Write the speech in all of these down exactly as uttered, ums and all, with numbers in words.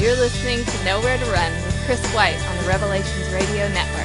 You're listening to Nowhere to Run with Chris White on the Revelations Radio Network.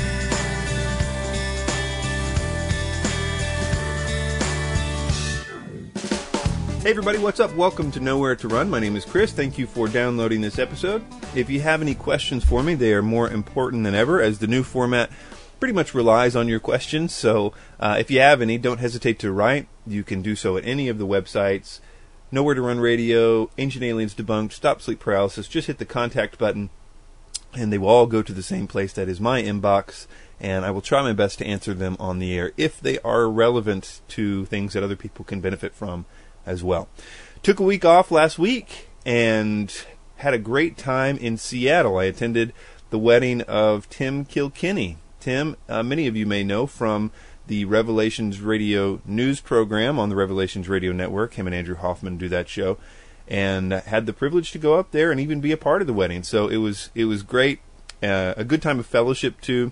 Hey everybody, what's up? Welcome to Nowhere to Run. My name is Chris. Thank you for downloading this episode. If you have any questions for me, they are more important than ever as the new format pretty much relies on your questions. So uh, if you have any, don't hesitate to write. You can do so at any of the websites. Nowhere to Run Radio, Ancient Aliens Debunked, Stop Sleep Paralysis. Just hit the contact button and they will all go to the same place. That is my inbox, and I will try my best to answer them on the air if they are relevant to things that other people can benefit from as well. Took a week off last week and had a great time in Seattle. I attended the wedding of Tim Kilkenny. Tim, uh, many of you may know from the Revelations Radio news program on the Revelations Radio Network. Him and Andrew Hoffman do that show, and had the privilege to go up there and even be a part of the wedding. So it was it was great, uh, a good time of fellowship too.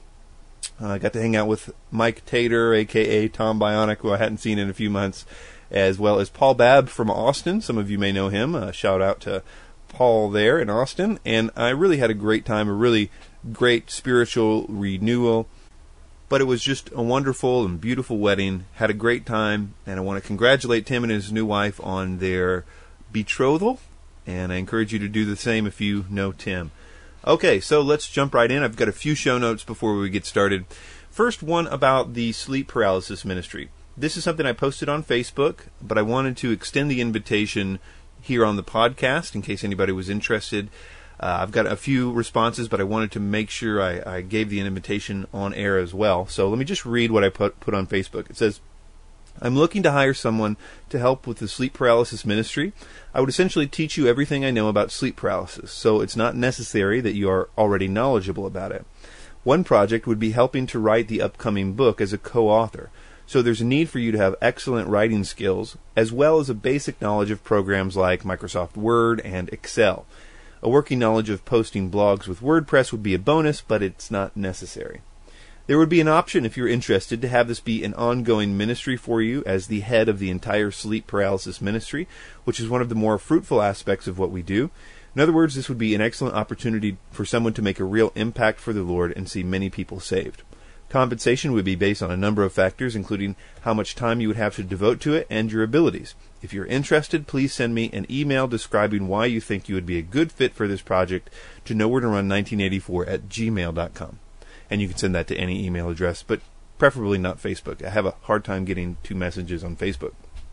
I uh, got to hang out with Mike Tater, aka Tom Bionic, who I hadn't seen in a few months, as well as Paul Babb from Austin. Some of you may know him. Uh, shout out to Paul there in Austin. And I really had a great time, a really great spiritual renewal. But it was just a wonderful and beautiful wedding. Had a great time. And I want to congratulate Tim and his new wife on their betrothal. And I encourage you to do the same if you know Tim. Okay, so let's jump right in. I've got a few show notes before we get started. First one about the sleep paralysis ministry. This is something I posted on Facebook, but I wanted to extend the invitation here on the podcast in case anybody was interested. Uh, I've got a few responses, but I wanted to make sure I, I gave the invitation on air as well. So let me just read what I put, put on Facebook. It says, I'm looking to hire someone to help with the sleep paralysis ministry. I would essentially teach you everything I know about sleep paralysis, so it's not necessary that you are already knowledgeable about it. One project would be helping to write the upcoming book as a co-author. So there's a need for you to have excellent writing skills, as well as a basic knowledge of programs like Microsoft Word and Excel. A working knowledge of posting blogs with WordPress would be a bonus, but it's not necessary. There would be an option, if you're interested, to have this be an ongoing ministry for you as the head of the entire sleep paralysis ministry, which is one of the more fruitful aspects of what we do. In other words, this would be an excellent opportunity for someone to make a real impact for the Lord and see many people saved. Compensation would be based on a number of factors, including how much time you would have to devote to it and your abilities. If you're interested, please send me an email describing why you think you would be a good fit for this project to nowhere to run nineteen eighty-four at gmail dot com. And you can send that to any email address, but preferably not Facebook. I have a hard time getting to messages on Facebook.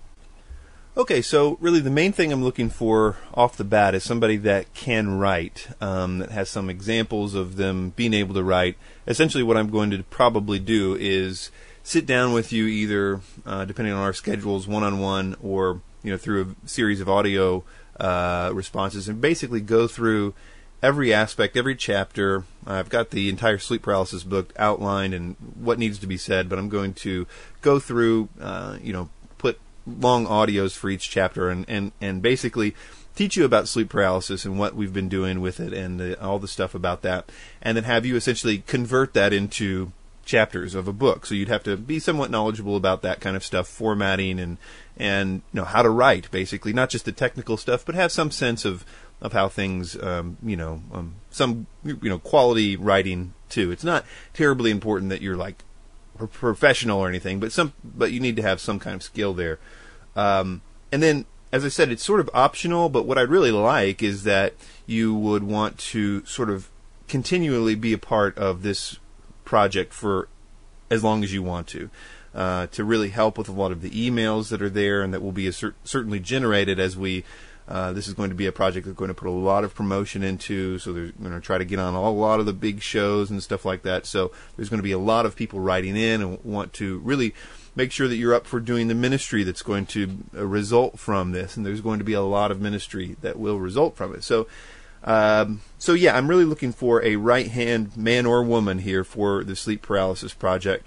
Okay, so really the main thing I'm looking for off the bat is somebody that can write, um, that has some examples of them being able to write. Essentially what I'm going to probably do is sit down with you either, uh, depending on our schedules, one-on-one or you know through a series of audio uh, responses, and basically go through every aspect, every chapter. I've got the entire sleep paralysis book outlined and what needs to be said, but I'm going to go through, uh, you know, put long audios for each chapter and, and, and basically teach you about sleep paralysis and what we've been doing with it and the, all the stuff about that, and then have you essentially convert that into chapters of a book. So you'd have to be somewhat knowledgeable about that kind of stuff, formatting and, and you know, how to write, basically, not just the technical stuff, but have some sense of of how things, um, you know, um, some, you know, quality writing too. It's not terribly important that you're like a professional or anything, but some, but you need to have some kind of skill there. Um, and then, as I said, it's sort of optional, but what I'd really like is that you would want to sort of continually be a part of this project for as long as you want to, uh, to really help with a lot of the emails that are there and that will be a cer- certainly generated as we Uh, this is going to be a project that's going to put a lot of promotion into, so they're going to try to get on a lot of the big shows and stuff like that. So there's going to be a lot of people writing in and want to really make sure that you're up for doing the ministry that's going to uh, result from this. And there's going to be a lot of ministry that will result from it. So, um, so yeah, I'm really looking for a right-hand man or woman here for the Sleep Paralysis Project,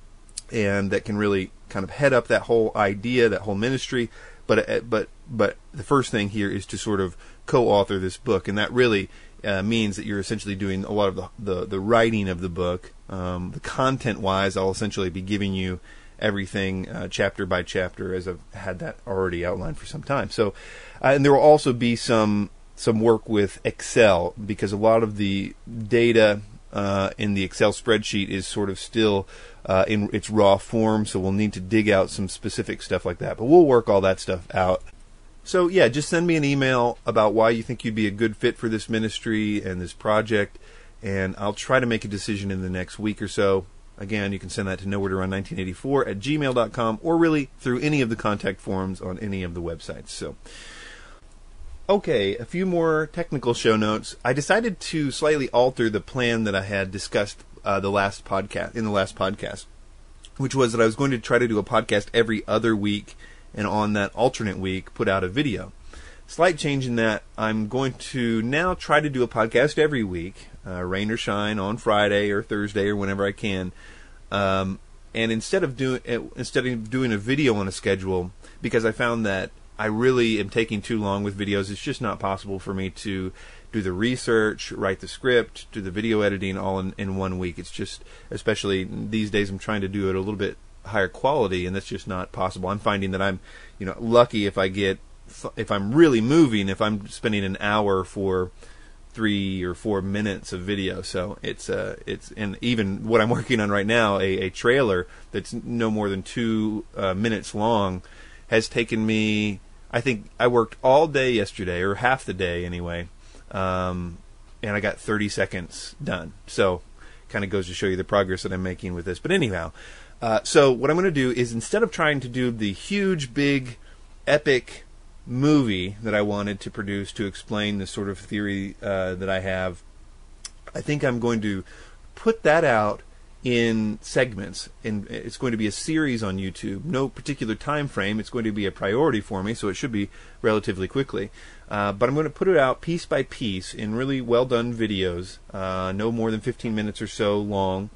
and that can really kind of head up that whole idea, that whole ministry. But but but the first thing here is to sort of co-author this book, and that really uh, means that you're essentially doing a lot of the the, the writing of the book. Um, the content-wise, I'll essentially be giving you everything uh, chapter by chapter, as I've had that already outlined for some time. So, uh, and there will also be some some work with Excel, because a lot of the data uh, in the Excel spreadsheet is sort of still uh, in its raw form, so we'll need to dig out some specific stuff like that. But we'll work all that stuff out. So yeah, just send me an email about why you think you'd be a good fit for this ministry and this project, and I'll try to make a decision in the next week or so. Again, you can send that to nowhere to run nineteen eighty-four at gmail dot com, or really through any of the contact forms on any of the websites. So, okay, a few more technical show notes. I decided to slightly alter the plan that I had discussed uh, the last podcast in the last podcast, which was that I was going to try to do a podcast every other week, and on that alternate week, put out a video. Slight change in that I'm going to now try to do a podcast every week, uh, rain or shine, on Friday or Thursday or whenever I can. Um, and instead of doing instead of doing a video on a schedule, because I found that I really am taking too long with videos, it's just not possible for me to do the research, write the script, do the video editing all in, in one week. It's just, especially these days, I'm trying to do it a little bit higher quality, and that's just not possible. I'm finding that I'm, you know, lucky if I get, if I'm really moving, if I'm spending an hour for three or four minutes of video. So it's, uh, it's, and even what I'm working on right now, a, a trailer that's no more than two uh, minutes long, has taken me, I think I worked all day yesterday, or half the day anyway, um, and I got thirty seconds done. So kind of goes to show you the progress that I'm making with this. But anyhow, Uh, so what I'm going to do is, instead of trying to do the huge, big, epic movie that I wanted to produce to explain the sort of theory uh, that I have, I think I'm going to put that out in segments. And it's going to be a series on YouTube. No particular time frame. It's going to be a priority for me, so it should be relatively quickly. Uh, but I'm going to put it out piece by piece in really well-done videos, uh, no more than fifteen minutes or so long.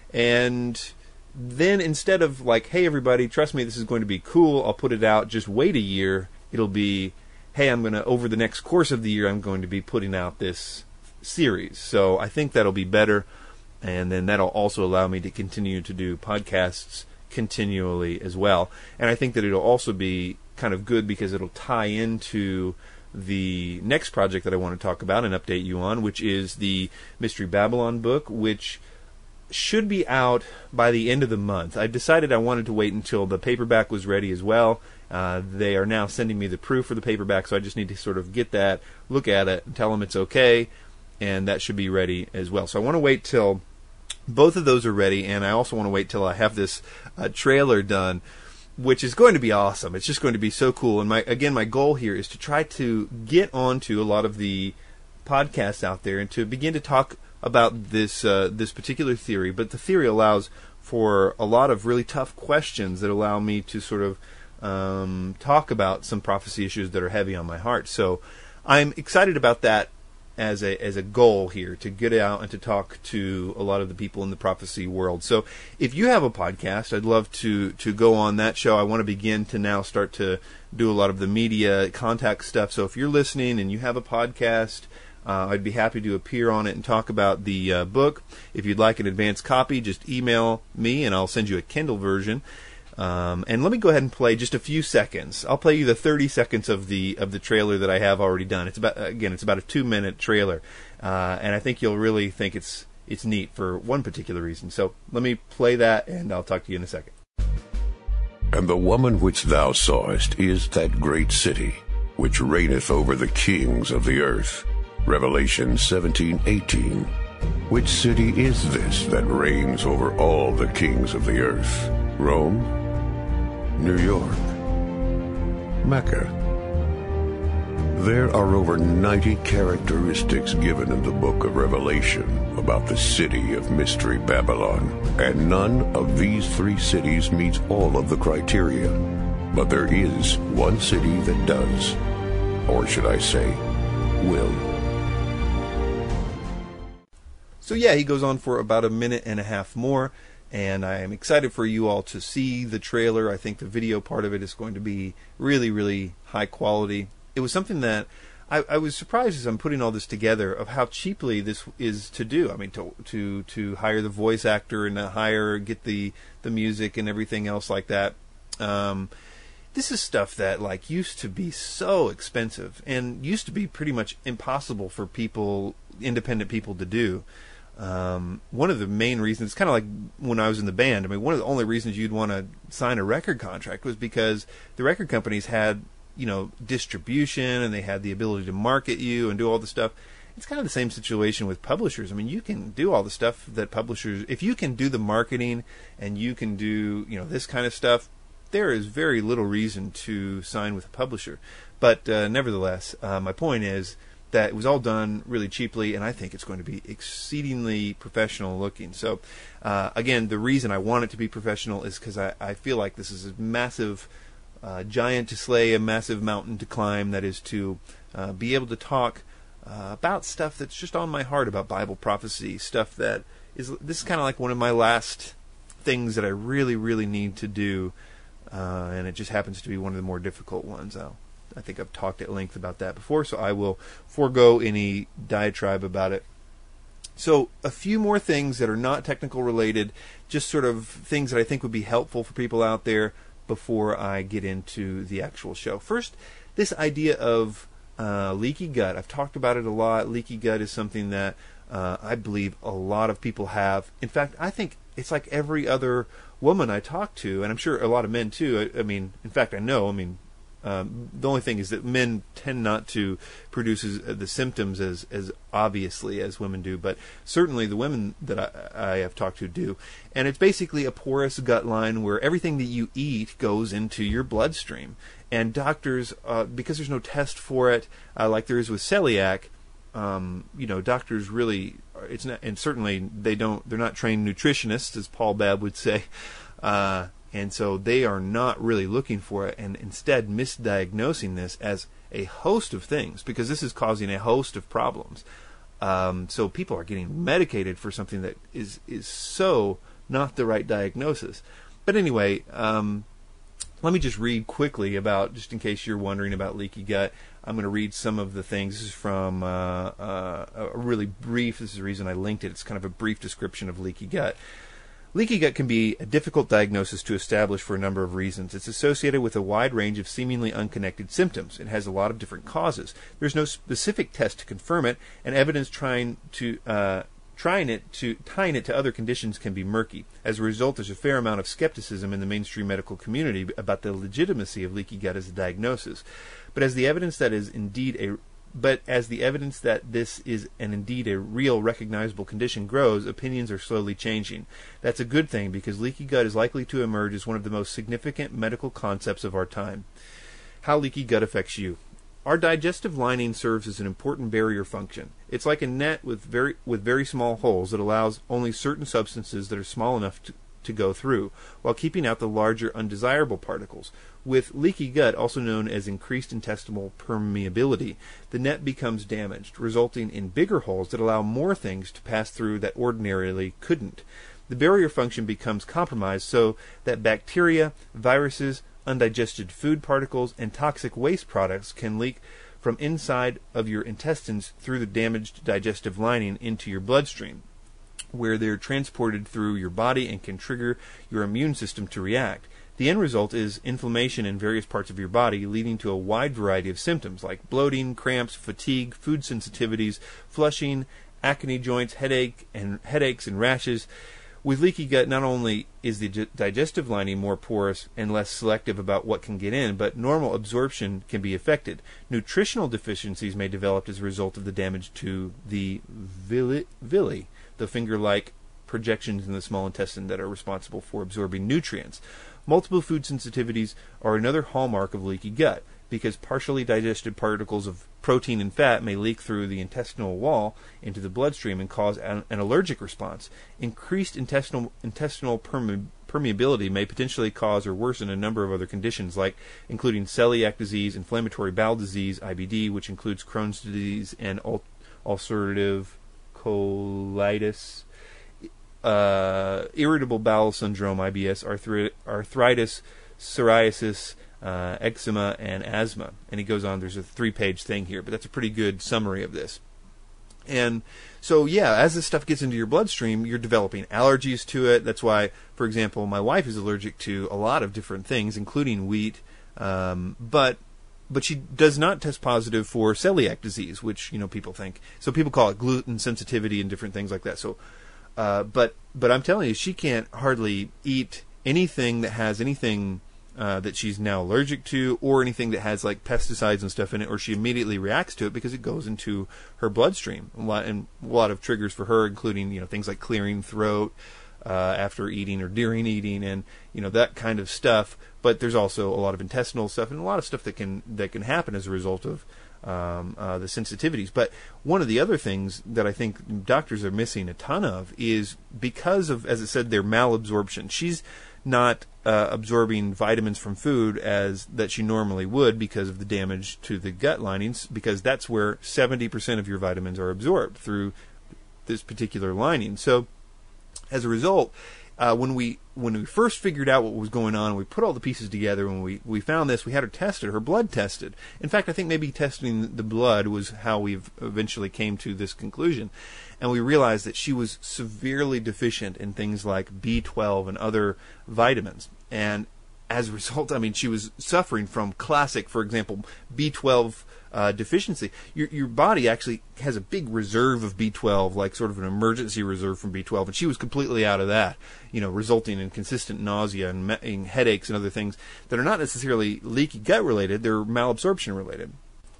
And then instead of like, hey everybody, trust me, this is going to be cool, I'll put it out, just wait a year, it'll be, hey, I'm going to, over the next course of the year, I'm going to be putting out this series. So I think that'll be better, and then that'll also allow me to continue to do podcasts continually as well. And I think that it'll also be kind of good because it'll tie into the next project that I want to talk about and update you on, which is the Mystery Babylon book, which should be out by the end of the month. I decided I wanted to wait until the paperback was ready as well. Uh, they are now sending me the proof for the paperback, so I just need to sort of get that, look at it, and tell them it's okay, and that should be ready as well. So I want to wait till both of those are ready, and I also want to wait till I have this uh, trailer done, which is going to be awesome. It's just going to be so cool. And my again, my goal here is to try to get onto a lot of the podcasts out there and to begin to talk about this uh, this particular theory. But the theory allows for a lot of really tough questions that allow me to sort of um, talk about some prophecy issues that are heavy on my heart. So I'm excited about that as a as a goal here, to get out and to talk to a lot of the people in the prophecy world. So if you have a podcast, I'd love to to go on that show. I want to begin to now start to do a lot of the media contact stuff. So if you're listening and you have a podcast, Uh, I'd be happy to appear on it and talk about the uh, book. If you'd like an advanced copy, just email me and I'll send you a Kindle version. Um, and let me go ahead and play just a few seconds. I'll play you the thirty seconds of the of the trailer that I have already done. It's about again, it's about a two minute trailer, uh, and I think you'll really think it's it's neat for one particular reason. So let me play that, and I'll talk to you in a second. And the woman which thou sawest is that great city, which reigneth over the kings of the earth. Revelation seventeen eighteen. Which city is this that reigns over all the kings of the earth? Rome? New York? Mecca? There are over ninety characteristics given in the book of Revelation about the city of Mystery Babylon, and none of these three cities meets all of the criteria. But there is one city that does, or should I say, will. So yeah, he goes on for about a minute and a half more, and I am excited for you all to see the trailer. I think the video part of it is going to be really, really high quality. It was something that I, I was surprised as I'm putting all this together of how cheaply this is to do. I mean, to to to hire the voice actor and to hire, get the the music and everything else like that. Um, this is stuff that like used to be so expensive and used to be pretty much impossible for people, independent people, to do. Um, one of the main reasons, it's kind of like when I was in the band. I mean, one of the only reasons you'd want to sign a record contract was because the record companies had, you know, distribution, and they had the ability to market you and do all the stuff. It's kind of the same situation with publishers. I mean, you can do all the stuff that publishers, if you can do the marketing and you can do, you know, this kind of stuff, there is very little reason to sign with a publisher. But uh, nevertheless, uh, my point is that it was all done really cheaply, and I think it's going to be exceedingly professional looking. So, uh, again, the reason I want it to be professional is because I, I feel like this is a massive uh, giant to slay, a massive mountain to climb, that is to uh, be able to talk uh, about stuff that's just on my heart, about Bible prophecy, stuff that is, this is kind of like one of my last things that I really, really need to do. Uh, and it just happens to be one of the more difficult ones. I'll, I think I've talked at length about that before, so I will forego any diatribe about it. So a few more things that are not technical related, just sort of things that I think would be helpful for people out there before I get into the actual show. First, this idea of uh, leaky gut. I've talked about it a lot. Leaky gut is something that uh, I believe a lot of people have. In fact, I think it's like every other woman I talk to, and I'm sure a lot of men too. I, I mean, in fact, I know. I mean, um, the only thing is that men tend not to produce as, uh, the symptoms as as obviously as women do, but certainly the women that I, I have talked to do. And it's basically a porous gut line where everything that you eat goes into your bloodstream. And doctors, uh, because there's no test for it, uh, like there is with celiac, um, you know, doctors really. It's not, and certainly they don't. They're not trained nutritionists, as Paul Babb would say, uh, and so they are not really looking for it, and instead misdiagnosing this as a host of things, because this is causing a host of problems. Um, so people are getting medicated for something that is is so not the right diagnosis. But anyway, um, let me just read quickly about, just in case you're wondering about leaky gut. I'm going to read some of the things. This is from uh, uh, a really brief, this is the reason I linked it, it's kind of a brief description of leaky gut. Leaky gut can be a difficult diagnosis to establish for a number of reasons. It's associated with a wide range of seemingly unconnected symptoms. It has a lot of different causes. There's no specific test to confirm it, and evidence trying to uh, trying it to tying it to other conditions can be murky. As a result, there's a fair amount of skepticism in the mainstream medical community about the legitimacy of leaky gut as a diagnosis. But as the evidence that is indeed a but as the evidence that this is an indeed a real recognizable condition grows, opinions are slowly changing. That's a good thing, because leaky gut is likely to emerge as one of the most significant medical concepts of our time. How leaky gut affects you. Our digestive lining serves as an important barrier function. It's like a net with very with very small holes that allows only certain substances that are small enough to, to go through, while keeping out the larger undesirable particles. With leaky gut, also known as increased intestinal permeability, the net becomes damaged, resulting in bigger holes that allow more things to pass through that ordinarily couldn't. The barrier function becomes compromised so that bacteria, viruses, undigested food particles, and toxic waste products can leak from inside of your intestines through the damaged digestive lining into your bloodstream, where they're transported through your body and can trigger your immune system to react. The end result is inflammation in various parts of your body, leading to a wide variety of symptoms like bloating, cramps, fatigue, food sensitivities, flushing, acne joints, headache, and headaches and rashes. With leaky gut, not only is the digestive lining more porous and less selective about what can get in, but normal absorption can be affected. Nutritional deficiencies may develop as a result of the damage to the villi, villi the finger-like projections in the small intestine that are responsible for absorbing nutrients. Multiple food sensitivities are another hallmark of leaky gut, because partially digested particles of protein and fat may leak through the intestinal wall into the bloodstream and cause an, an allergic response. Increased intestinal intestinal perme- permeability may potentially cause or worsen a number of other conditions, like including celiac disease, inflammatory bowel disease, I B D, which includes Crohn's disease and ul- ulcerative colitis, uh, irritable bowel syndrome, I B S, arthri- arthritis, psoriasis, uh, eczema, and asthma. And he goes on, there's a three-page thing here, but that's a pretty good summary of this. And so, yeah, as this stuff gets into your bloodstream, you're developing allergies to it. That's why, for example, my wife is allergic to a lot of different things, including wheat, Um, but but she does not test positive for celiac disease, which, you know, people think. So people call it gluten sensitivity and different things like that. So, uh, but but I'm telling you, she can't hardly eat anything that has anything uh, that she's now allergic to, or anything that has like pesticides and stuff in it, or she immediately reacts to it because it goes into her bloodstream. A lot, and a lot of triggers for her, including, you know, things like clearing throat uh, after eating or during eating, and, you know, that kind of stuff. But there's also a lot of intestinal stuff and a lot of stuff that can that can happen as a result of um, uh, the sensitivities. But one of the other things that I think doctors are missing a ton of is because of, as I said, their malabsorption. She's not uh, absorbing vitamins from food as that she normally would because of the damage to the gut linings, because that's where seventy percent of your vitamins are absorbed, through this particular lining. So as a result, uh, when we when we first figured out what was going on, we put all the pieces together, when we, we found this, we had her tested, her blood tested. In fact, I think maybe testing the blood was how we eventually came to this conclusion. And we realized that she was severely deficient in things like B twelve and other vitamins. And as a result, I mean, she was suffering from classic, for example, B twelve uh, deficiency. Your your body actually has a big reserve of B twelve, like sort of an emergency reserve from B twelve, and she was completely out of that, you know, resulting in consistent nausea and, me- and headaches and other things that are not necessarily leaky gut related, they're malabsorption related.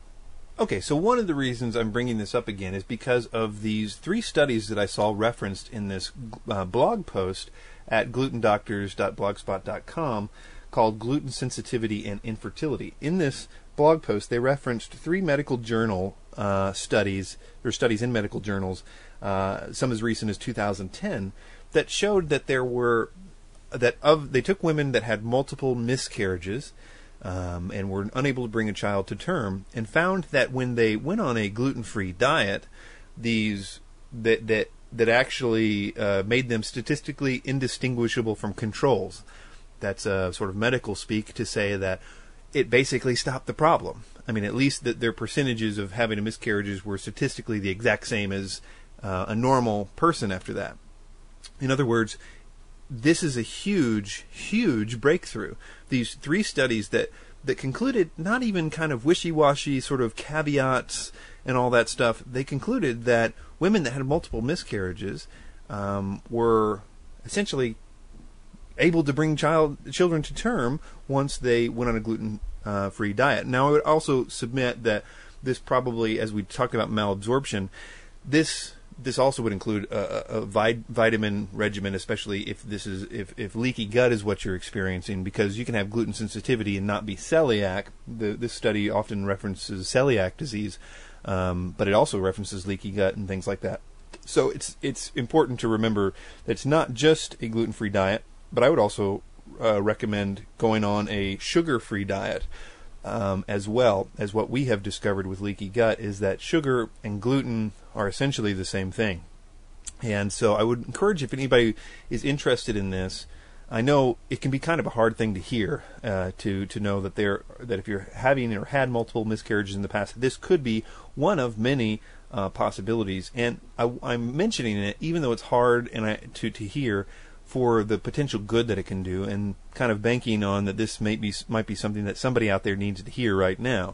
Okay, so one of the reasons I'm bringing this up again is because of these three studies that I saw referenced in this uh, blog post at gluten doctors dot blogspot dot com called Gluten Sensitivity and Infertility. In this blog post, they referenced three medical journal uh, studies, or studies in medical journals, uh, some as recent as two thousand ten, that showed that there were, that of, they took women that had multiple miscarriages, Um, and were unable to bring a child to term, and found that when they went on a gluten-free diet, these that that that actually uh, made them statistically indistinguishable from controls. That's a sort of medical speak to say that it basically stopped the problem. I mean, at least that their percentages of having a miscarriages were statistically the exact same as uh, a normal person after that. In other words, this is a huge, huge breakthrough. These three studies that, that concluded not even kind of wishy-washy sort of caveats and all that stuff. They concluded that women that had multiple miscarriages um, were essentially able to bring child children to term once they went on a gluten-free diet. Now, I would also submit that this probably, as we talked about malabsorption, this... This also would include a, a vit- vitamin regimen, especially if this is if, if leaky gut is what you're experiencing, because you can have gluten sensitivity and not be celiac. The, this study often references celiac disease, um, but it also references leaky gut and things like that. So it's it's important to remember that it's not just a gluten-free diet, but I would also uh, recommend going on a sugar-free diet. Um, as well, as what we have discovered with leaky gut is that sugar and gluten are essentially the same thing. And so I would encourage, if anybody is interested in this, I know it can be kind of a hard thing to hear, uh, to to know that they're that if you're having or had multiple miscarriages in the past, this could be one of many uh, possibilities. And I, I'm mentioning it even though it's hard and I, to to hear, for the potential good that it can do, and kind of banking on that this may be, might be something that somebody out there needs to hear right now.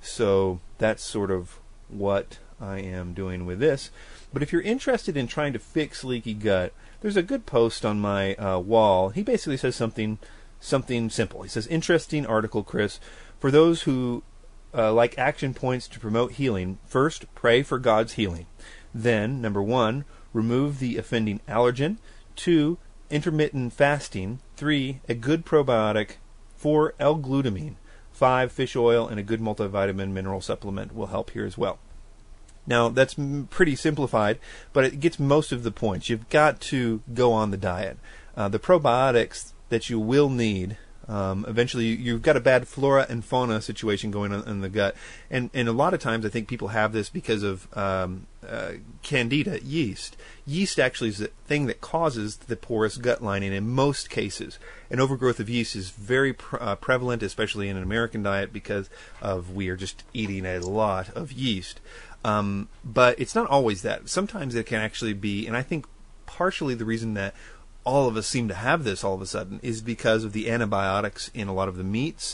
So that's sort of what I am doing with this. But if you're interested in trying to fix leaky gut, there's a good post on my uh, wall. He basically says something something simple. He says, interesting article, Chris. For those who uh, like action points to promote healing, first, pray for God's healing. Then, number one, remove the offending allergen. Two, intermittent fasting. Three, a good probiotic. Four, L-glutamine. Five, fish oil and a good multivitamin mineral supplement will help here as well. Now, that's m- pretty simplified, but it gets most of the points. You've got to go on the diet. Uh, the probiotics that you will need, um, eventually you've got a bad flora and fauna situation going on in the gut. And, and a lot of times I think people have this because of um, uh, candida, yeast. Yeast actually is the thing that causes the porous gut lining in most cases. And overgrowth of yeast is very pre- uh, prevalent, especially in an American diet, because of we are just eating a lot of yeast. Um, but it's not always that. Sometimes it can actually be, and I think partially the reason that all of us seem to have this all of a sudden is because of the antibiotics in a lot of the meats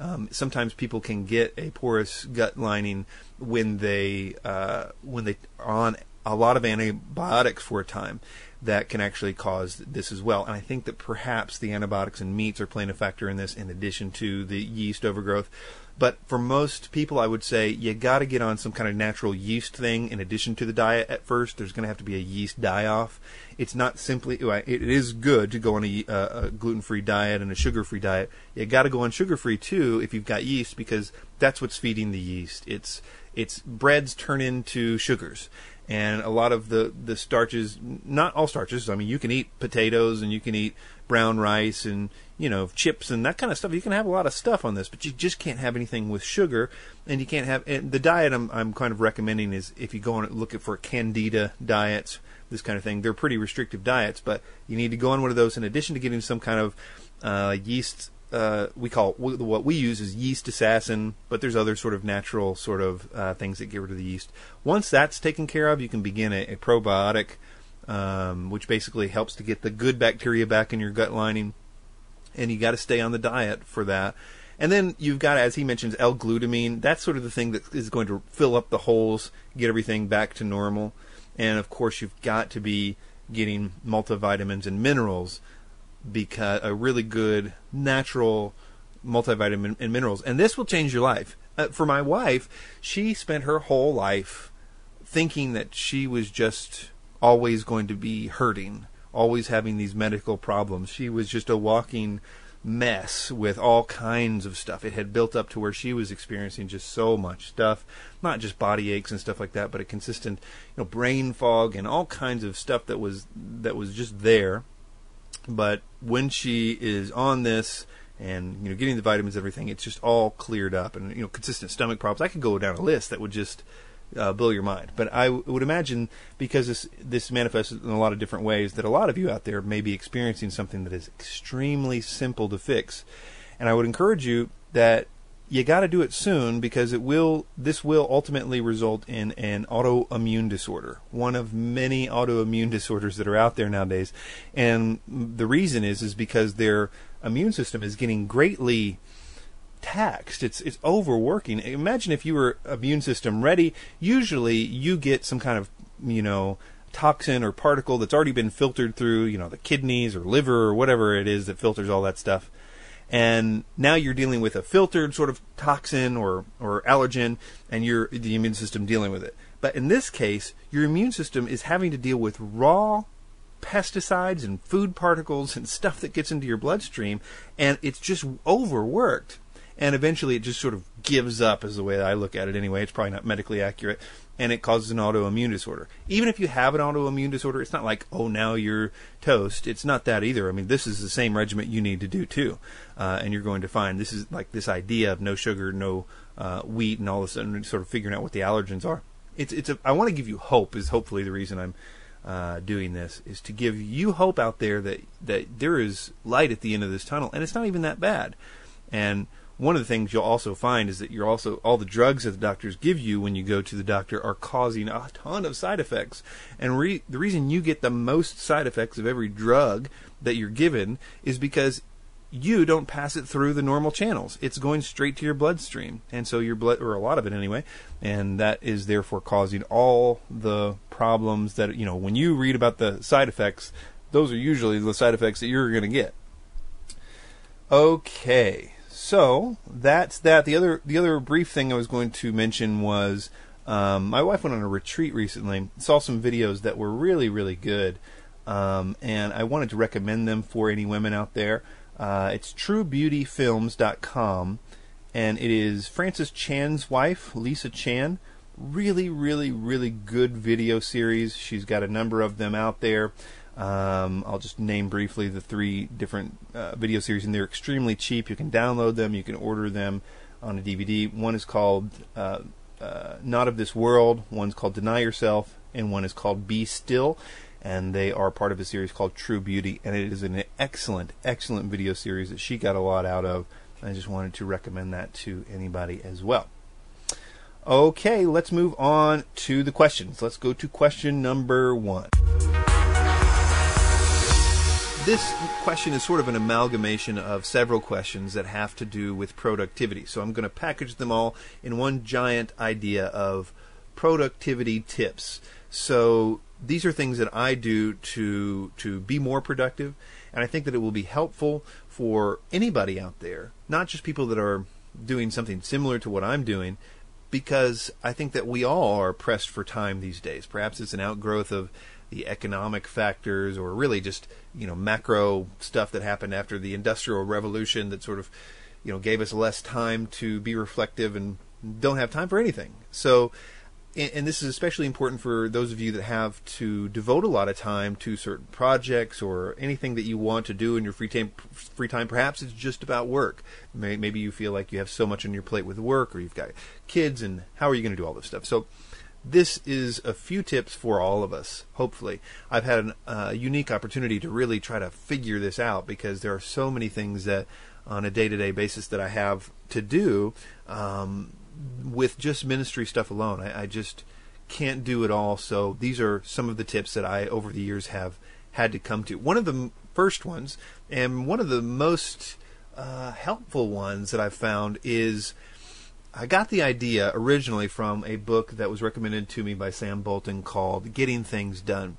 Um, sometimes people can get a porous gut lining when they uh, when they are on a lot of antibiotics for a time. That can actually cause this as well. And I think that perhaps the antibiotics in meats are playing a factor in this in addition to the yeast overgrowth. But for most people, I would say you got to get on some kind of natural yeast thing in addition to the diet at first. There's going to have to be a yeast die-off. It's not simply, it is good to go on a, a gluten-free diet and a sugar-free diet. You got to go on sugar-free too if you've got yeast, because that's what's feeding the yeast. It's, it's breads turn into sugars. And a lot of the, the starches, not all starches, I mean, you can eat potatoes and you can eat brown rice and, you know, chips and that kind of stuff. You can have a lot of stuff on this, but you just can't have anything with sugar. And you can't have, and the diet I'm, I'm kind of recommending is if you go on and look for Candida diets, this kind of thing, they're pretty restrictive diets, but you need to go on one of those in addition to getting some kind of uh, yeast. Uh, we call what we use is yeast assassin, but there's other sort of natural sort of uh, things that get rid of the yeast. Once that's taken care of, you can begin a, a probiotic, um, which basically helps to get the good bacteria back in your gut lining, and you got to stay on the diet for that. And then you've got, as he mentions, L-glutamine. That's sort of the thing that is going to fill up the holes, get everything back to normal. And of course, you've got to be getting multivitamins and minerals, because a really good natural multivitamin and minerals, and this will change your life. Uh, for my wife, she spent her whole life thinking that she was just always going to be hurting, always having these medical problems. She was just a walking mess with all kinds of stuff. It had built up to where she was experiencing just so much stuff, not just body aches and stuff like that, but a consistent, you know, brain fog and all kinds of stuff that was that was just there. But when she is on this and, you know, getting the vitamins and everything, it's just all cleared up. And, you know, consistent stomach problems. I could go down a list that would just uh, blow your mind. But I w- would imagine, because this this manifests in a lot of different ways, that a lot of you out there may be experiencing something that is extremely simple to fix. And I would encourage you that you got to do it soon, because it will. This will ultimately result in an autoimmune disorder, one of many autoimmune disorders that are out there nowadays. And the reason is is because their immune system is getting greatly taxed. It's it's overworking. Imagine if you were immune system ready. Usually, you get some kind of, you know, toxin or particle that's already been filtered through, you know, the kidneys or liver or whatever it is that filters all that stuff. And now you're dealing with a filtered sort of toxin or, or allergen, and you're the immune system dealing with it. But in this case, your immune system is having to deal with raw pesticides and food particles and stuff that gets into your bloodstream, and it's just overworked. And eventually it just sort of gives up, is the way that I look at it anyway. It's probably not medically accurate. And it causes an autoimmune disorder. Even if you have an autoimmune disorder, it's not like, oh, now you're toast. It's not that either. I mean, this is the same regimen you need to do too. Uh, and you're going to find this is like this idea of no sugar, no uh, wheat, and all of a sudden sort of figuring out what the allergens are. It's it's. A, I want to give you hope, is hopefully the reason I'm uh, doing this, is to give you hope out there that, that there is light at the end of this tunnel. And it's not even that bad. And one of the things you'll also find is that you're also, all the drugs that the doctors give you when you go to the doctor are causing a ton of side effects. And re- the reason you get the most side effects of every drug that you're given is because you don't pass it through the normal channels. It's going straight to your bloodstream. And so your blood, or a lot of it anyway, and that is therefore causing all the problems that, you know, when you read about the side effects, those are usually the side effects that you're going to get. Okay. So that's that. The other the other brief thing I was going to mention was um, my wife went on a retreat recently, saw some videos that were really, really good, um, and I wanted to recommend them for any women out there. Uh, it's true beauty films dot com, and it is Francis Chan's wife, Lisa Chan. Really, really, really good video series. She's got a number of them out there. Um, I'll just name briefly the three different uh, video series, and they're extremely cheap. You can download them, you can order them on a D V D. One is called uh, uh, Not of This World, one's called Deny Yourself, and one is called Be Still, and they are part of a series called True Beauty, and it is an excellent, excellent video series that she got a lot out of. I just wanted to recommend that to anybody as well. Okay, let's move on to the questions. Let's go to question number one. This question is sort of an amalgamation of several questions that have to do with productivity. So I'm going to package them all in one giant idea of productivity tips. So these are things that I do to to be more productive, and I think that it will be helpful for anybody out there, not just people that are doing something similar to what I'm doing, because I think that we all are pressed for time these days. Perhaps it's an outgrowth of the economic factors, or really just, you know, macro stuff that happened after the Industrial Revolution that sort of, you know, gave us less time to be reflective and don't have time for anything. So, and, and this is especially important for those of you that have to devote a lot of time to certain projects or anything that you want to do in your free time. Free time, perhaps it's just about work. Maybe you feel like you have so much on your plate with work, or you've got kids, and how are you going to do all this stuff? So this is a few tips for all of us, hopefully. I've had a uh, unique opportunity to really try to figure this out, because there are so many things that on a day-to-day basis that I have to do um, with just ministry stuff alone. I, I just can't do it all. So these are some of the tips that I, over the years, have had to come to. One of the first ones, and one of the most uh, helpful ones that I've found, is I got the idea originally from a book that was recommended to me by Sam Bolton called Getting Things Done.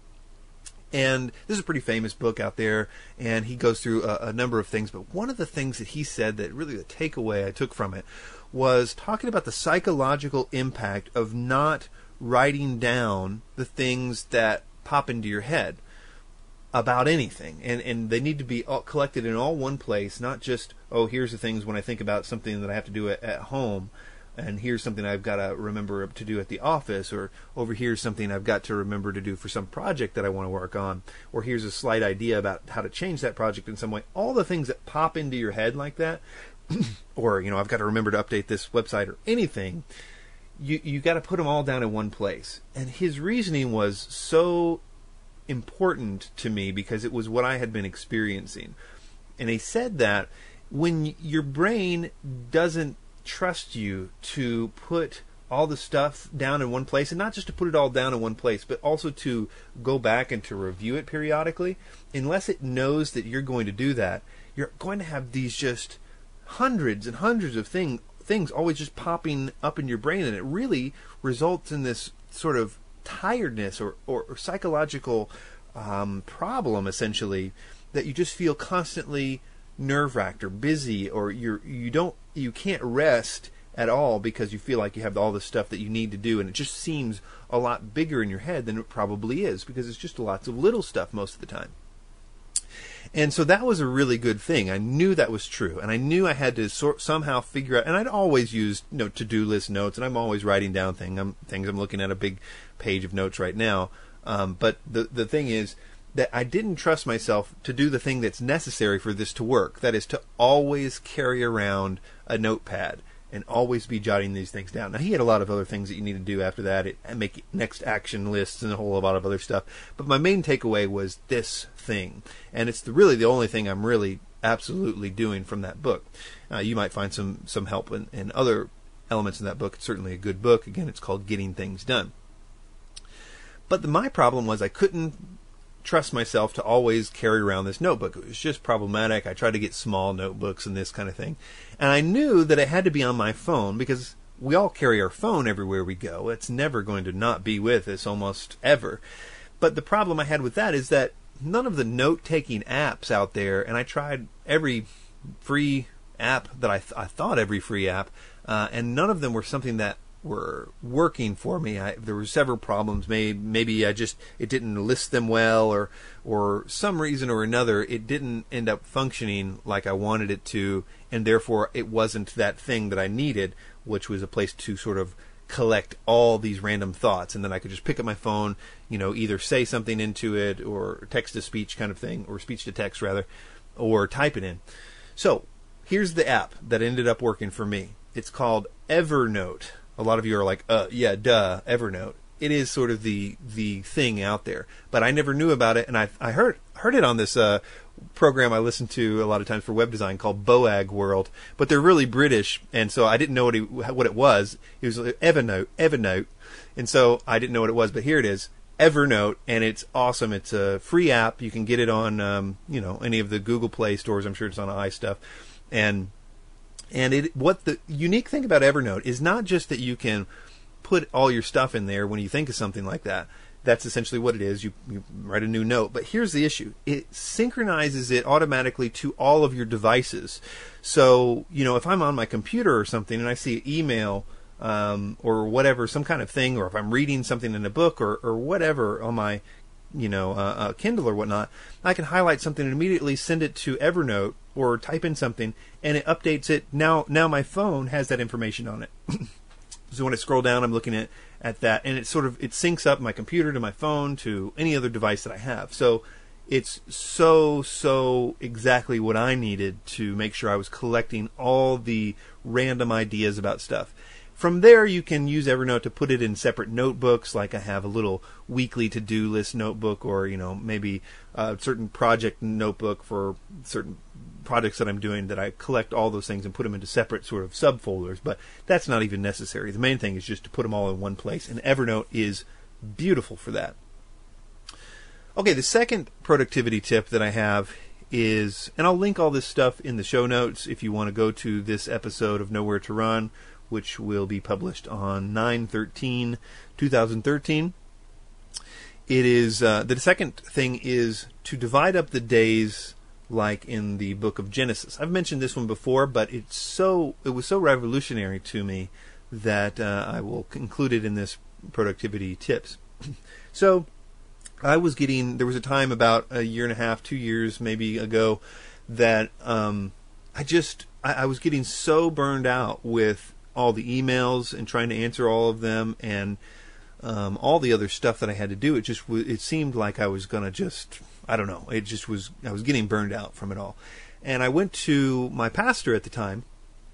And this is a pretty famous book out there, and he goes through a, a number of things. But one of the things that he said that really the takeaway I took from it was talking about the psychological impact of not writing down the things that pop into your head about anything. And, and they need to be all collected in all one place, not just, oh, here's the things when I think about something that I have to do at, at home, and here's something I've got to remember to do at the office, or over here's something I've got to remember to do for some project that I want to work on, or here's a slight idea about how to change that project in some way. All the things that pop into your head like that, or, you know, I've got to remember to update this website, or anything, you you got to put them all down in one place. And his reasoning was so important to me because it was what I had been experiencing. And he said that when your brain doesn't trust you to put all the stuff down in one place, and not just to put it all down in one place, but also to go back and to review it periodically, unless it knows that you're going to do that, you're going to have these just hundreds and hundreds of thing, things always just popping up in your brain, and it really results in this sort of tiredness or, or, or psychological um, problem, essentially, that you just feel constantly nerve-wracked or busy, or you're you don't you can't rest at all because you feel like you have all the stuff that you need to do, and it just seems a lot bigger in your head than it probably is, because it's just lots of little stuff most of the time. And so that was a really good thing. I knew that was true, and I knew I had to sort somehow figure out. And I'd always used, you know, to-do list notes, and I'm always writing down thing, I'm, things. I'm looking at a big page of notes right now. Um, but the the thing is that I didn't trust myself to do the thing that's necessary for this to work. That is to always carry around a notepad and always be jotting these things down. Now, he had a lot of other things that you need to do after that, it, and make next action lists and a whole lot of other stuff. But my main takeaway was this thing. And it's the, really the only thing I'm really absolutely doing from that book. Uh, you might find some, some help in, in other elements in that book. It's certainly a good book. Again, it's called Getting Things Done. But the, my problem was I couldn't trust myself to always carry around this notebook. It was just problematic. I tried to get small notebooks and this kind of thing. And I knew that it had to be on my phone, because we all carry our phone everywhere we go. It's never going to not be with us, almost ever. But the problem I had with that is that none of the note-taking apps out there, and I tried every free app that I, th- I thought every free app, uh, and none of them were something that were working for me. I, there were several problems. Maybe, maybe I just, it didn't list them well, or, or some reason or another, it didn't end up functioning like I wanted it to, and therefore it wasn't that thing that I needed, which was a place to sort of collect all these random thoughts, and then I could just pick up my phone, you know, either say something into it, or text to speech kind of thing, or speech to text rather, or type it in. So here's the app that ended up working for me. It's called Evernote. A lot of you are like, uh, yeah, duh, Evernote. It is sort of the the thing out there, but I never knew about it, and I I heard heard it on this uh, program I listen to a lot of times for web design called Boag World, but they're really British, and so I didn't know what, he, what it was. It was Evernote, Evernote, and so I didn't know what it was, but here it is. Evernote, and it's awesome. It's a free app. You can get it on, um, you know, any of the Google Play stores. I'm sure it's on iStuff. And and it what the unique thing about Evernote is not just that you can put all your stuff in there when you think of something like that. That's essentially what it is. You, you write a new note. But here's the issue. It synchronizes it automatically to all of your devices. So, you know, if I'm on my computer or something and I see an email um, or whatever, some kind of thing, or if I'm reading something in a book or, or whatever on my, you know, uh, uh, Kindle or whatnot, I can highlight something and immediately send it to Evernote or type in something, and it updates it. Now, now my phone has that information on it. So when I scroll down, I'm looking at, at that, and it sort of it syncs up my computer to my phone to any other device that I have. So it's so, so exactly what I needed to make sure I was collecting all the random ideas about stuff. From there, you can use Evernote to put it in separate notebooks, like I have a little weekly to-do list notebook, or, you know, maybe a certain project notebook for certain projects that I'm doing, that I collect all those things and put them into separate sort of subfolders. But that's not even necessary. The main thing is just to put them all in one place, and Evernote is beautiful for that. Okay, the second productivity tip that I have is, and I'll link all this stuff in the show notes if you want to go to this episode of Nowhere to Run, which will be published on nine thirteen twenty thirteen. It is uh, the second thing is to divide up the days like in the book of Genesis. I've mentioned this one before, but it's so it was so revolutionary to me that uh, I will include it in this productivity tips. So I was getting, there was a time about a year and a half, two years maybe ago, that um, I just, I, I was getting so burned out with all the emails and trying to answer all of them, and um, all the other stuff that I had to do. It just, it seemed like I was going to just, I don't know, it just was, I was getting burned out from it all. And I went to my pastor at the time,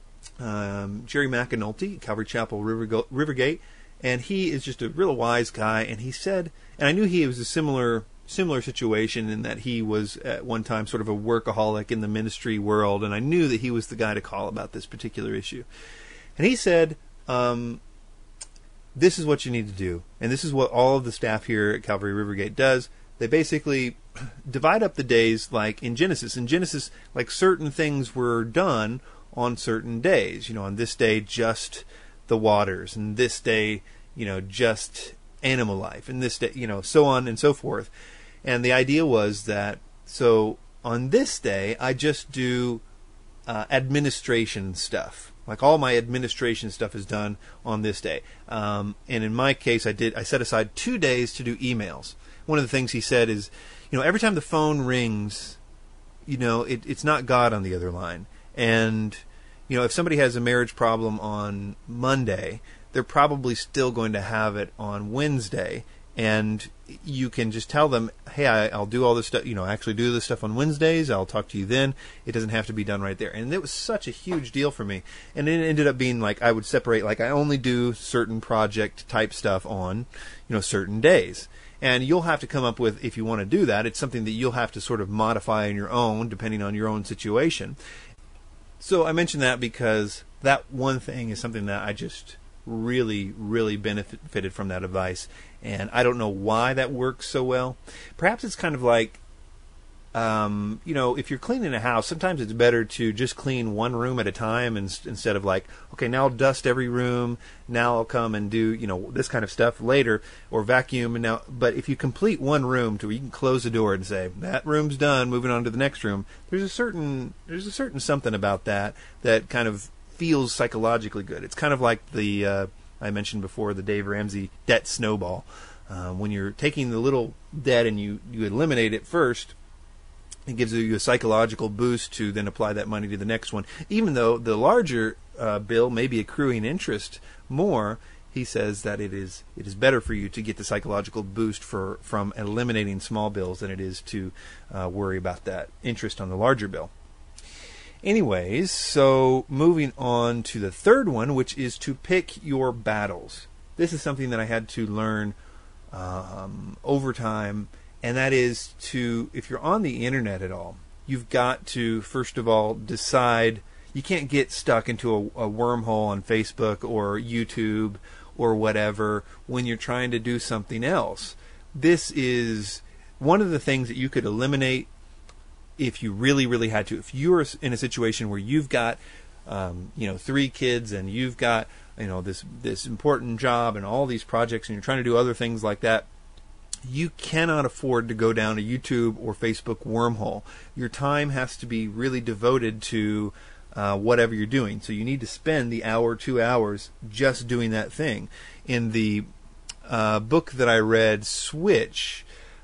um, Jerry McAnulty, Calvary Chapel, River, Rivergate, and he is just a real wise guy, and he said, and I knew he was a similar similar situation in that he was at one time sort of a workaholic in the ministry world, and I knew that he was the guy to call about this particular issue. And he said, um, this is what you need to do, and this is what all of the staff here at Calvary Rivergate does. They basically divide up the days like in Genesis. In Genesis, like certain things were done on certain days. You know, on this day, just the waters, and this day, you know, just animal life, and this day, you know, so on and so forth. And the idea was that, so on this day, I just do uh, administration stuff. Like all my administration stuff is done on this day. Um, and in my case, I did, I set aside two days to do emails. One of the things he said is, you know, every time the phone rings, you know, it, it's not God on the other line. And, you know, if somebody has a marriage problem on Monday, they're probably still going to have it on Wednesday. And you can just tell them, hey, I, I'll do all this stuff, you know, actually do this stuff on Wednesdays. I'll talk to you then. It doesn't have to be done right there. And it was such a huge deal for me. And it ended up being like I would separate, like I only do certain project type stuff on, you know, certain days. And you'll have to come up with, if you want to do that, it's something that you'll have to sort of modify on your own, depending on your own situation. So I mention that because that one thing is something that I just really, really benefited from that advice. And I don't know why that works so well. Perhaps it's kind of like, um, you know, if you're cleaning a house, sometimes it's better to just clean one room at a time and, instead of like, okay, now I'll dust every room, now I'll come and do, you know, this kind of stuff later, or vacuum. And now, but if you complete one room to where you can close the door and say, that room's done, moving on to the next room, there's a certain, there's a certain something about that that kind of feels psychologically good. It's kind of like the, uh, I mentioned before, the Dave Ramsey debt snowball. Uh, when you're taking the little debt and you, you eliminate it first, it gives you a psychological boost to then apply that money to the next one. Even though the larger uh, bill may be accruing interest more, he says that it is it is better for you to get the psychological boost for from eliminating small bills than it is to uh, worry about that interest on the larger bill. Anyways, so moving on to the third one, which is to pick your battles. This is something that I had to learn um, over time. And that is to, if you're on the internet at all, you've got to, first of all, decide, you can't get stuck into a, a wormhole on Facebook or YouTube or whatever when you're trying to do something else. this is one of the things that you could eliminate if you really, really had to. If you're in a situation where you've got, um, you know, three kids and you've got, you know, this this important job and all these projects, and you're trying to do other things like that, you cannot afford to go down a YouTube or Facebook wormhole. Your time has to be really devoted to uh, whatever you're doing. So you need to spend the hour, two hours just doing that thing. In the uh, book that I read, Switch,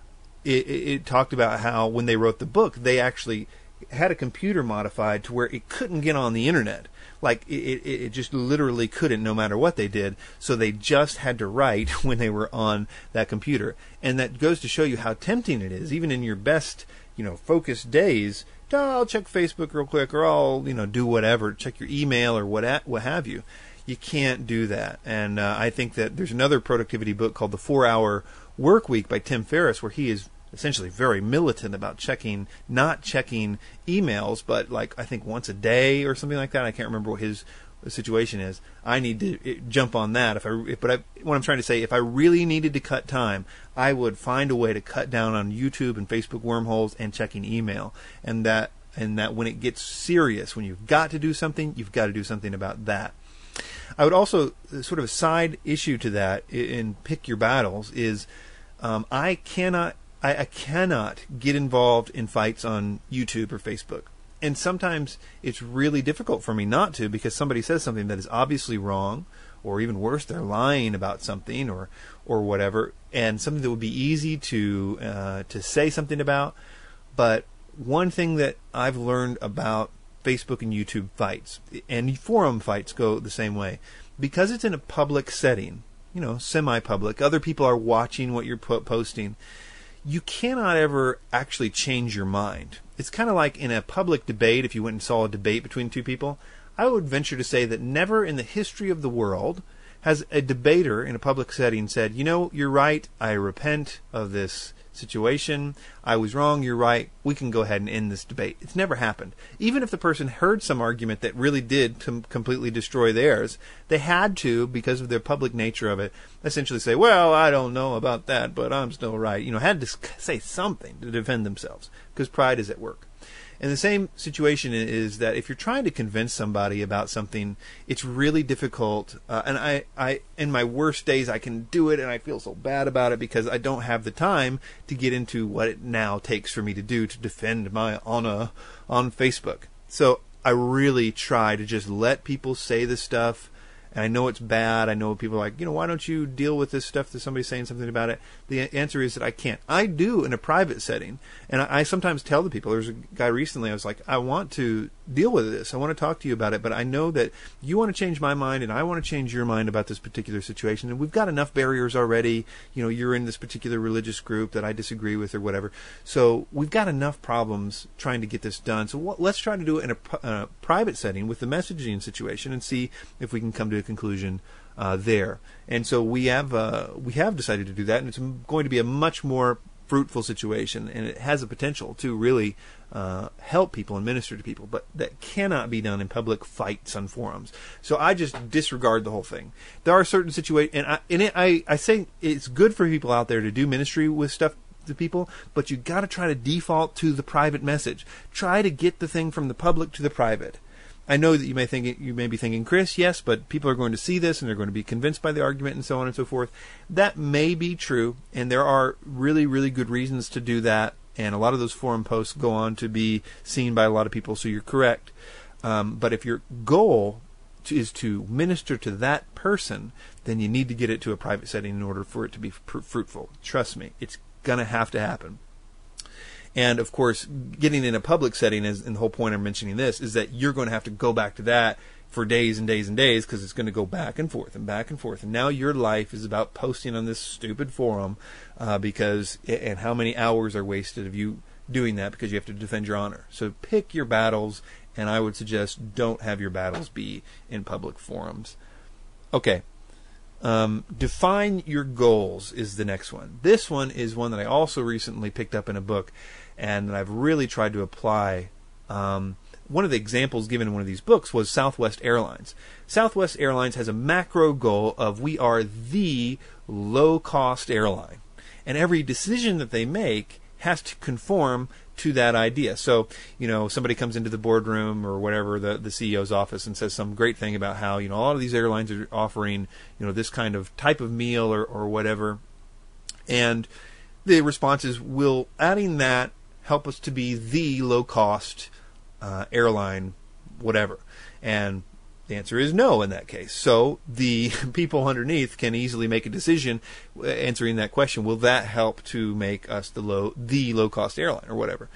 it, it, it talked about how when they wrote the book, they actually had a computer modified to where it couldn't get on the internet. Like, it, it, it just literally couldn't, no matter what they did. So they just had to write when they were on that computer. And that goes to show you how tempting it is, even in your best, you know, focused days. Oh, I'll check Facebook real quick, or I'll, you know, do whatever, check your email or what, what have you. You can't do that. And uh, I think that there's another productivity book called The four-Hour Work Week by Tim Ferriss, where he is essentially very militant about checking, not checking emails, but like I think once a day or something like that. I can't remember what his situation is. I need to jump on that. If I, if, but I, what I'm trying to say, if I really needed to cut time, I would find a way to cut down on YouTube and Facebook wormholes and checking email. And that, and that when it gets serious, when you've got to do something, you've got to do something about that. I would also, sort of a side issue to that in pick your battles is, um, I cannot. I, I cannot get involved in fights on YouTube or Facebook. And sometimes it's really difficult for me not to, because somebody says something that is obviously wrong, or even worse, they're lying about something or or whatever, and something that would be easy to uh, to say something about. But one thing that I've learned about Facebook and YouTube fights, and forum fights go the same way, because it's in a public setting, you know, semi-public, other people are watching what you're po- posting, you cannot ever actually change your mind. It's kind of like in a public debate, if you went and saw a debate between two people, I would venture to say that never in the history of the world has a debater in a public setting said, you know, you're right, I repent of this situation, I was wrong, you're right, we can go ahead and end this debate. It's never happened. Even if the person heard some argument that really did com- completely destroy theirs, they had to, because of their public nature of it, essentially say, well, I don't know about that, but I'm still right. You know, had to say something to defend themselves, because pride is at work. And the same situation is that if you're trying to convince somebody about something, it's really difficult. Uh, and I, I, in my worst days, I can do it, and I feel so bad about it because I don't have the time to get into what it now takes for me to do to defend my honor on Facebook. So I really try to just let people say this stuff. And I know it's bad. I know people are like, you know, why don't you deal with this stuff that somebody's saying something about it? The answer is that I can't. I do in a private setting. And I, I sometimes tell the people, there's a guy recently, I was like, I want to deal with this. I want to talk to you about it. But I know that you want to change my mind and I want to change your mind about this particular situation. And we've got enough barriers already. You know, you're in this particular religious group that I disagree with or whatever. So we've got enough problems trying to get this done. So what, let's try to do it in a, a private setting with the messaging situation and see if we can come to a conclusion uh, there. And so we have uh, we have decided to do that, and it's going to be a much more fruitful situation, and it has a potential to really uh, help people and minister to people, but that cannot be done in public fights on forums. So I just disregard the whole thing. There are certain situations, and, I, and it, I, I say it's good for people out there to do ministry with stuff to people, but you got to try to default to the private message. Try to get the thing from the public to the private. I know that you may think you may be thinking, Chris, yes, but people are going to see this and they're going to be convinced by the argument and so on and so forth. That may be true, and there are really, really good reasons to do that. And a lot of those forum posts go on to be seen by a lot of people, so you're correct. Um, but if your goal to, is to minister to that person, then you need to get it to a private setting in order for it to be pr- fruitful. Trust me, it's going to have to happen. And, of course, getting in a public setting, is, and the whole point of mentioning this, is that you're going to have to go back to that for days and days and days, because it's going to go back and forth and back and forth. And now your life is about posting on this stupid forum, uh, because, and how many hours are wasted of you doing that because you have to defend your honor. So pick your battles, and I would suggest don't have your battles be in public forums. Okay. Um, define your goals is the next one. This one is one that I also recently picked up in a book, and that I've really tried to apply. Um, one of the examples given in one of these books was Southwest Airlines. Southwest Airlines has a macro goal of we are the low-cost airline. and every decision that they make has to conform to that idea. So, you know, somebody comes into the boardroom or whatever, the, the C E O's office, and says some great thing about how, you know, a lot of these airlines are offering, you know, this kind of type of meal or, or whatever. And the response is, will adding that help us to be the low-cost uh, airline, whatever? And the answer is no in that case. So the people underneath can easily make a decision answering that question. Will that help to make us the low, the low-cost airline or whatever?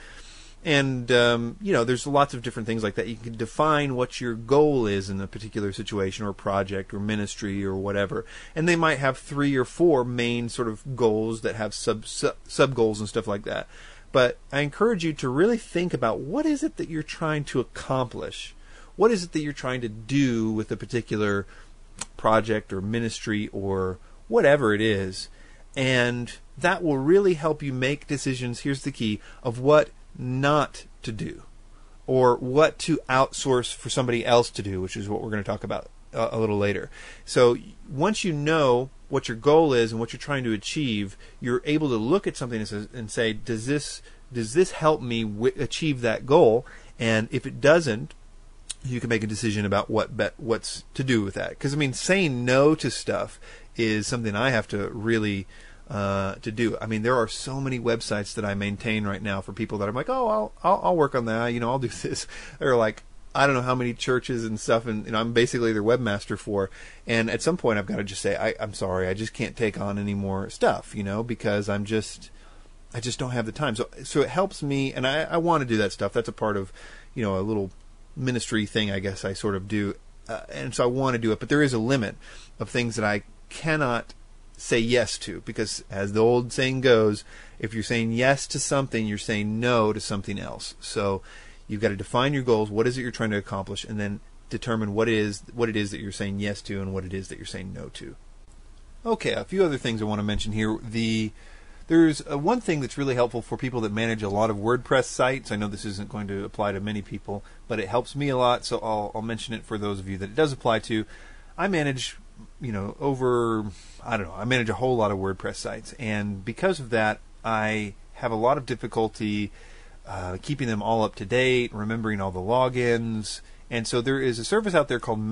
And, um, you know, there's lots of different things like that. You can define what your goal is in a particular situation or project or ministry or whatever. And they might have three or four main sort of goals that have sub, sub, sub goals and stuff like that. But I encourage you to really think about what is it that you're trying to accomplish. What is it that you're trying to do with a particular project or ministry or whatever it is? And that will really help you make decisions, here's the key, of what not to do or what to outsource for somebody else to do, which is what we're going to talk about a, a little later. So once you know what your goal is and what you're trying to achieve, you're able to look at something and say, does this, does this help me w- achieve that goal? And if it doesn't, you can make a decision about what bet, what's to do with that. Because, I mean, saying no to stuff is something I have to really uh, to do. I mean, there are so many websites that I maintain right now for people that I'm like, oh, I'll I'll, I'll work on that. You know, I'll do this. They're like, I don't know how many churches and stuff, and you know, I'm basically their webmaster for. And at some point, I've got to just say, I, I'm sorry, I just can't take on any more stuff, you know, because I'm just, I just don't have the time. So, so it helps me, and I, I want to do that stuff. That's a part of, you know, a little ministry thing, I guess I sort of do, uh, and so I want to do it, but there is a limit of things that I cannot say yes to, because as the old saying goes, if you're saying yes to something, you're saying no to something else. So you've got to define your goals, what is it you're trying to accomplish, and then determine what it is what it is that you're saying yes to and what it is that you're saying no to. Okay, a few other things I want to mention here. The There's uh, one thing that's really helpful for people that manage a lot of WordPress sites. I know this isn't going to apply to many people, but it helps me a lot, so I'll, I'll mention it for those of you that it does apply to. I manage, you know, over, I don't know, I manage a whole lot of WordPress sites, and because of that, I have a lot of difficulty uh, keeping them all up to date, remembering all the logins, and so there is a service out there called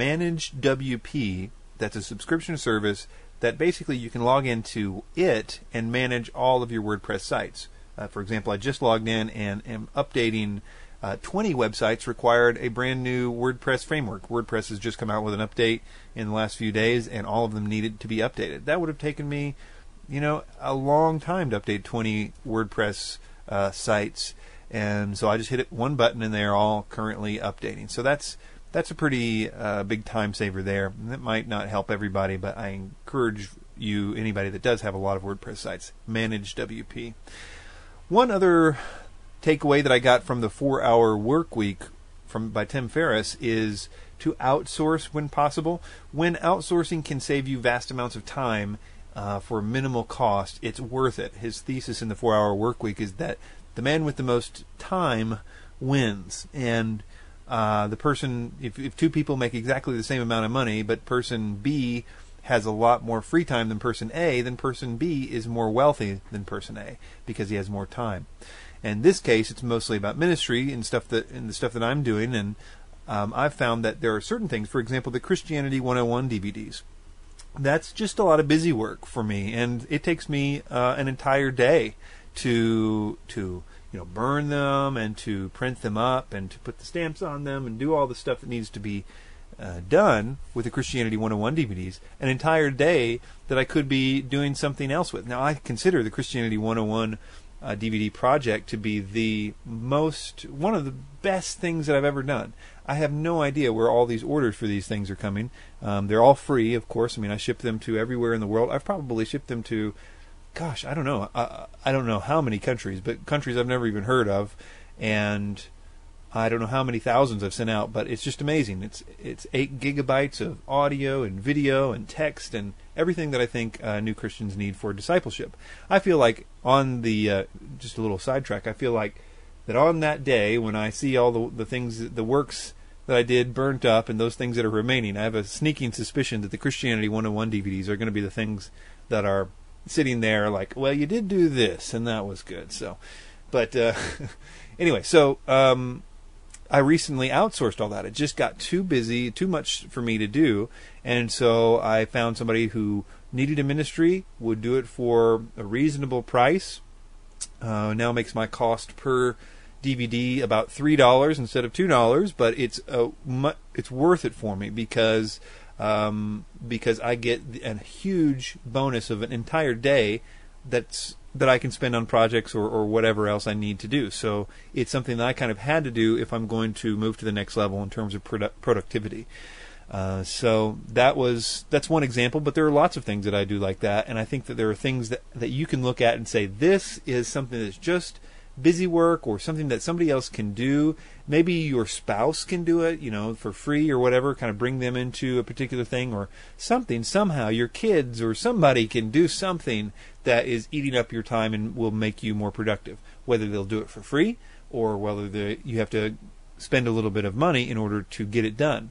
ManageWP that's a subscription service that basically you can log into it and manage all of your WordPress sites. Uh, for example, I just logged in and am updating uh, twenty websites required a brand new WordPress framework. WordPress has just come out with an update in the last few days, and all of them needed to be updated. That would have taken me, you know, a long time to update twenty WordPress uh, sites, and so I just hit it one button and they're all currently updating. So that's That's a pretty uh, big time saver there. And that might not help everybody, but I encourage you, anybody that does have a lot of WordPress sites, ManageWP. One other takeaway that I got from the four-hour work week from by Tim Ferriss is to outsource when possible. When outsourcing can save you vast amounts of time uh, for minimal cost, it's worth it. His thesis in the four-hour work week is that the man with the most time wins. And Uh, the person, if, if two people make exactly the same amount of money, but person B has a lot more free time than person A, then person B is more wealthy than person A because he has more time. And in this case, it's mostly about ministry and stuff that, and the stuff that I'm doing. And um, I've found that there are certain things, for example, the Christianity one oh one D V Ds. That's just a lot of busy work for me, and it takes me uh, an entire day to to. you know, burn them and to print them up and to put the stamps on them and do all the stuff that needs to be uh, done with the Christianity one oh one D V Ds, an entire day that I could be doing something else with. Now, I consider the Christianity one oh one uh, D V D project to be the most, one of the best things that I've ever done. I have no idea where all these orders for these things are coming. Um, they're all free, of course. I mean, I ship them to everywhere in the world. I've probably shipped them to Gosh, I don't know. I, I don't know how many countries, but countries I've never even heard of, and I don't know how many thousands I've sent out. But it's just amazing. It's it's eight gigabytes of audio and video and text and everything that I think uh, new Christians need for discipleship. I feel like on the uh, just a little sidetrack. I feel like that on that day when I see all the the things, the works that I did burnt up and those things that are remaining, I have a sneaking suspicion that the Christianity one oh one D V Ds are going to be the things that are sitting there like, well, you did do this, and that was good. So, but uh, anyway, so um, I recently outsourced all that. It just got too busy, too much for me to do, and so I found somebody who needed a ministry, would do it for a reasonable price. Uh, now makes my cost per D V D about three dollars instead of two dollars, but it's a, it's worth it for me because um, because I get a huge bonus of an entire day that's that I can spend on projects or, or whatever else I need to do. So it's something that I kind of had to do if I'm going to move to the next level in terms of produ- productivity. Uh, so that was that's one example, but there are lots of things that I do like that, and I think that there are things that, that you can look at and say, this is something that's just busy work or something that somebody else can do. Maybe your spouse can do it, you know, for free or whatever, kind of bring them into a particular thing or something. Somehow your kids or somebody can do something that is eating up your time and will make you more productive, whether they'll do it for free or whether they, you have to spend a little bit of money in order to get it done.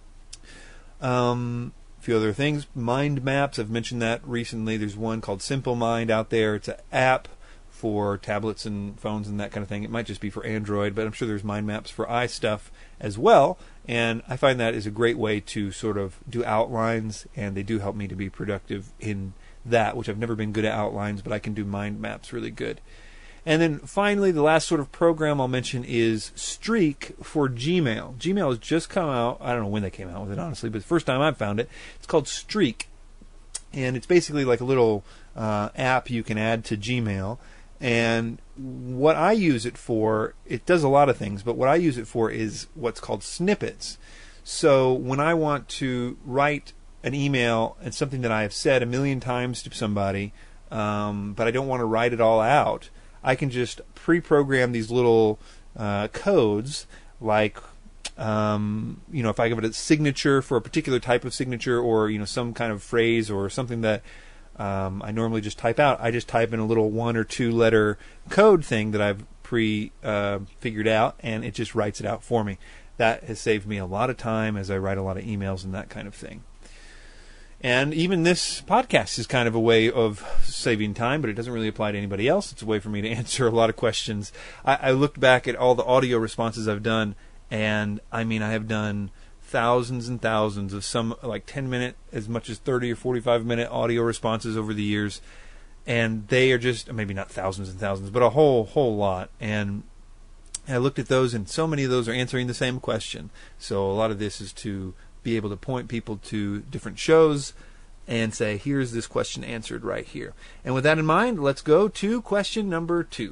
Um, a few other things. Mind maps, I've mentioned that recently. There's one called Simple Mind out there. It's an app for tablets and phones and that kind of thing. It might just be for Android, but I'm sure there's mind maps for iStuff as well. And I find that is a great way to sort of do outlines, and they do help me to be productive in that, which I've never been good at outlines, but I can do mind maps really good. And then finally, the last sort of program I'll mention is Streak for Gmail. Gmail has just come out. I don't know when they came out with it, honestly, but the first time I've found it. It's called Streak. And it's basically like a little uh, app you can add to Gmail. And what I use it for, it does a lot of things, but what I use it for is what's called snippets. So when I want to write an email and something that I have said a million times to somebody, um, but I don't want to write it all out, I can just pre-program these little uh, codes, like um, you know, if I give it a signature for a particular type of signature, or you know, some kind of phrase or something that um, I normally just type out, I just type in a little one or two letter code thing that I've pre uh, figured out, and it just writes it out for me. That has saved me a lot of time as I write a lot of emails and that kind of thing. And even this podcast is kind of a way of saving time, but it doesn't really apply to anybody else. It's a way for me to answer a lot of questions. I, I looked back at all the audio responses I've done, and I mean, I have done thousands and thousands of some like ten minute, as much as thirty or forty-five minute audio responses over the years. And they are just, maybe not thousands and thousands, but a whole, whole lot. And I looked at those, and so many of those are answering the same question. So a lot of this is to be able to point people to different shows and say, here's this question answered right here. And with that in mind, let's go to question number two.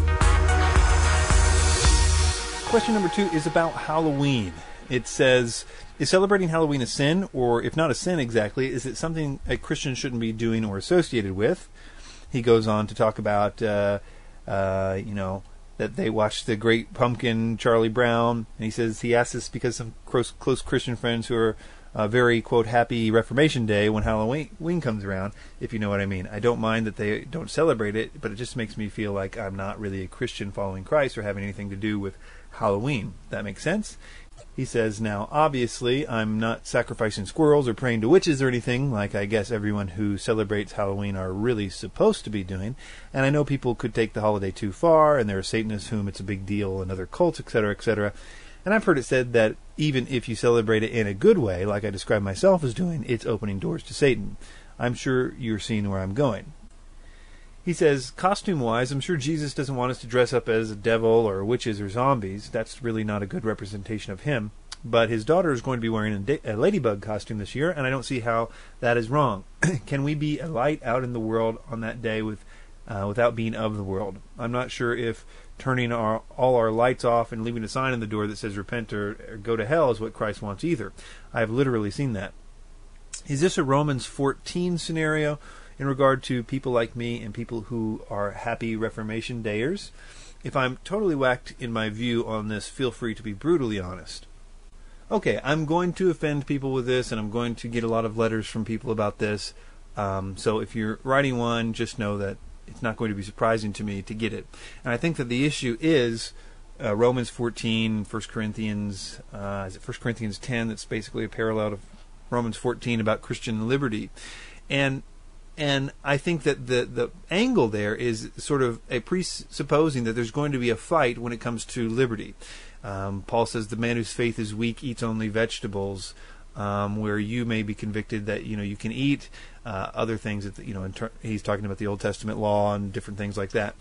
Question number two is about Halloween. It says, is celebrating Halloween a sin? Or if not a sin exactly, is it something a Christian shouldn't be doing or associated with? He goes on to talk about, uh, uh, you know, that they watched The Great Pumpkin, Charlie Brown, and he says he asked this because some close, close Christian friends who are uh, very, quote, happy Reformation Day when Halloween comes around, if you know what I mean. I don't mind that they don't celebrate it, but it just makes me feel like I'm not really a Christian following Christ or having anything to do with Halloween. That makes sense? He says, now, obviously, I'm not sacrificing squirrels or praying to witches or anything, like I guess everyone who celebrates Halloween are really supposed to be doing. And I know people could take the holiday too far, and there are Satanists whom it's a big deal, and other cults, et cetera, et cetera. And I've heard it said that even if you celebrate it in a good way, like I describe myself as doing, it's opening doors to Satan. I'm sure you're seeing where I'm going. He says, costume-wise, I'm sure Jesus doesn't want us to dress up as a devil or witches or zombies. That's really not a good representation of him. But his daughter is going to be wearing a, da- a ladybug costume this year, and I don't see how that is wrong. Can we be a light out in the world on that day with, uh, without being of the world? I'm not sure if turning our, all our lights off and leaving a sign on the door that says repent or, or go to hell is what Christ wants either. I've literally seen that. Is this a Romans fourteen scenario in regard to people like me and people who are happy Reformation Dayers? If I'm totally whacked in my view on this, feel free to be brutally honest. Okay, I'm going to offend people with this, and I'm going to get a lot of letters from people about this. Um, so if you're writing one, just know that it's not going to be surprising to me to get it. And I think that the issue is uh, Romans fourteen, First Corinthians, uh, is it First Corinthians ten? That's basically a parallel of Romans fourteen about Christian liberty. And and I think that the, the angle there is sort of a presupposing that there's going to be a fight when it comes to liberty. Um, Paul says the man whose faith is weak eats only vegetables, um, where you may be convicted that you know you can eat uh, other things. That you know, in ter- he's talking about the Old Testament law and different things like that.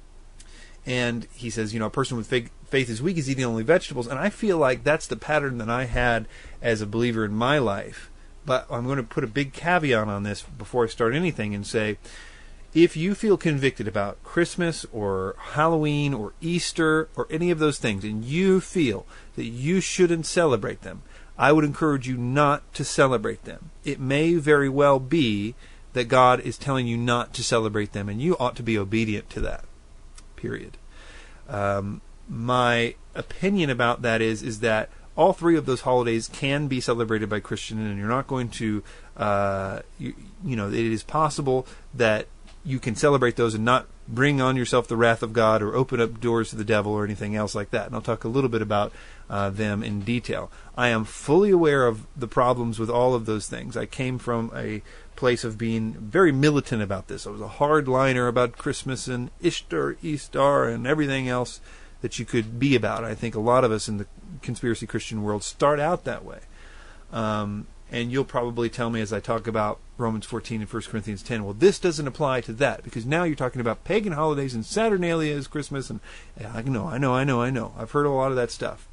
And he says, you know, a person with faith, faith is weak is eating only vegetables, and I feel like that's the pattern that I had as a believer in my life. But I'm going to put a big caveat on this before I start anything and say, if you feel convicted about Christmas or Halloween or Easter or any of those things, and you feel that you shouldn't celebrate them, I would encourage you not to celebrate them. It may very well be that God is telling you not to celebrate them, and you ought to be obedient to that. Period. Um, my opinion about that is is that all three of those holidays can be celebrated by Christians, and you're not going to, uh, you, you know, it is possible that you can celebrate those and not bring on yourself the wrath of God or open up doors to the devil or anything else like that. And I'll talk a little bit about uh, them in detail. I am fully aware of the problems with all of those things. I came from a place of being very militant about this. I was a hardliner about Christmas and Ishtar, Easter, and everything else that you could be about. I think a lot of us in the conspiracy Christian world start out that way. Um, and you'll probably tell me as I talk about Romans fourteen and First Corinthians ten, well, this doesn't apply to that, because now you're talking about pagan holidays and Saturnalia is Christmas, and yeah, I know, I know, I know, I know. I've heard a lot of that stuff.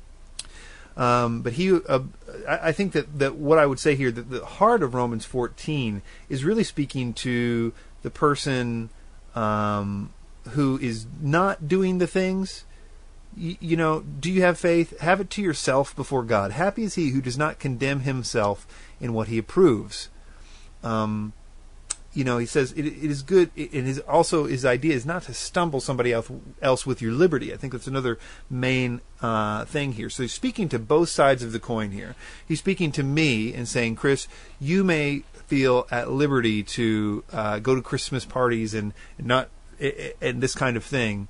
Um, but he, uh, I, I think that, that what I would say here, that the heart of Romans fourteen is really speaking to the person um, who is not doing the things. Y- you know, do you have faith? Have it to yourself before God. Happy is he who does not condemn himself in what he approves. Um, you know, he says it, it is good. It, it is also his idea is not to stumble somebody else, else with your liberty. I think that's another main uh, thing here. So he's speaking to both sides of the coin here. He's speaking to me and saying, Chris, you may feel at liberty to uh, go to Christmas parties and not and this kind of thing,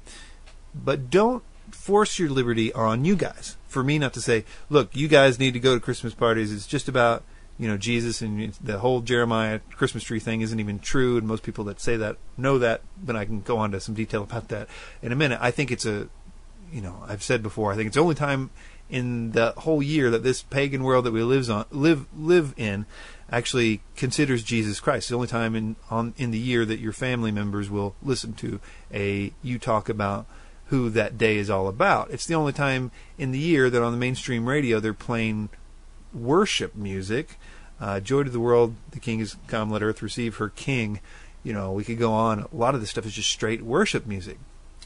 but don't force your liberty on you guys. For me not to say, look, you guys need to go to Christmas parties. It's just about, you know, Jesus, and the whole Jeremiah Christmas tree thing isn't even true, and most people that say that know that, but I can go on to some detail about that in a minute. I think it's a, you know, I've said before, I think it's the only time in the whole year that this pagan world that we lives on, live live in actually considers Jesus Christ. It's the only time in on in the year that your family members will listen to a you talk about who that day is all about. It's the only time in the year that on the mainstream radio they're playing worship music. Uh, Joy to the world, the King is come, let earth receive her King. You know, we could go on. A lot of this stuff is just straight worship music.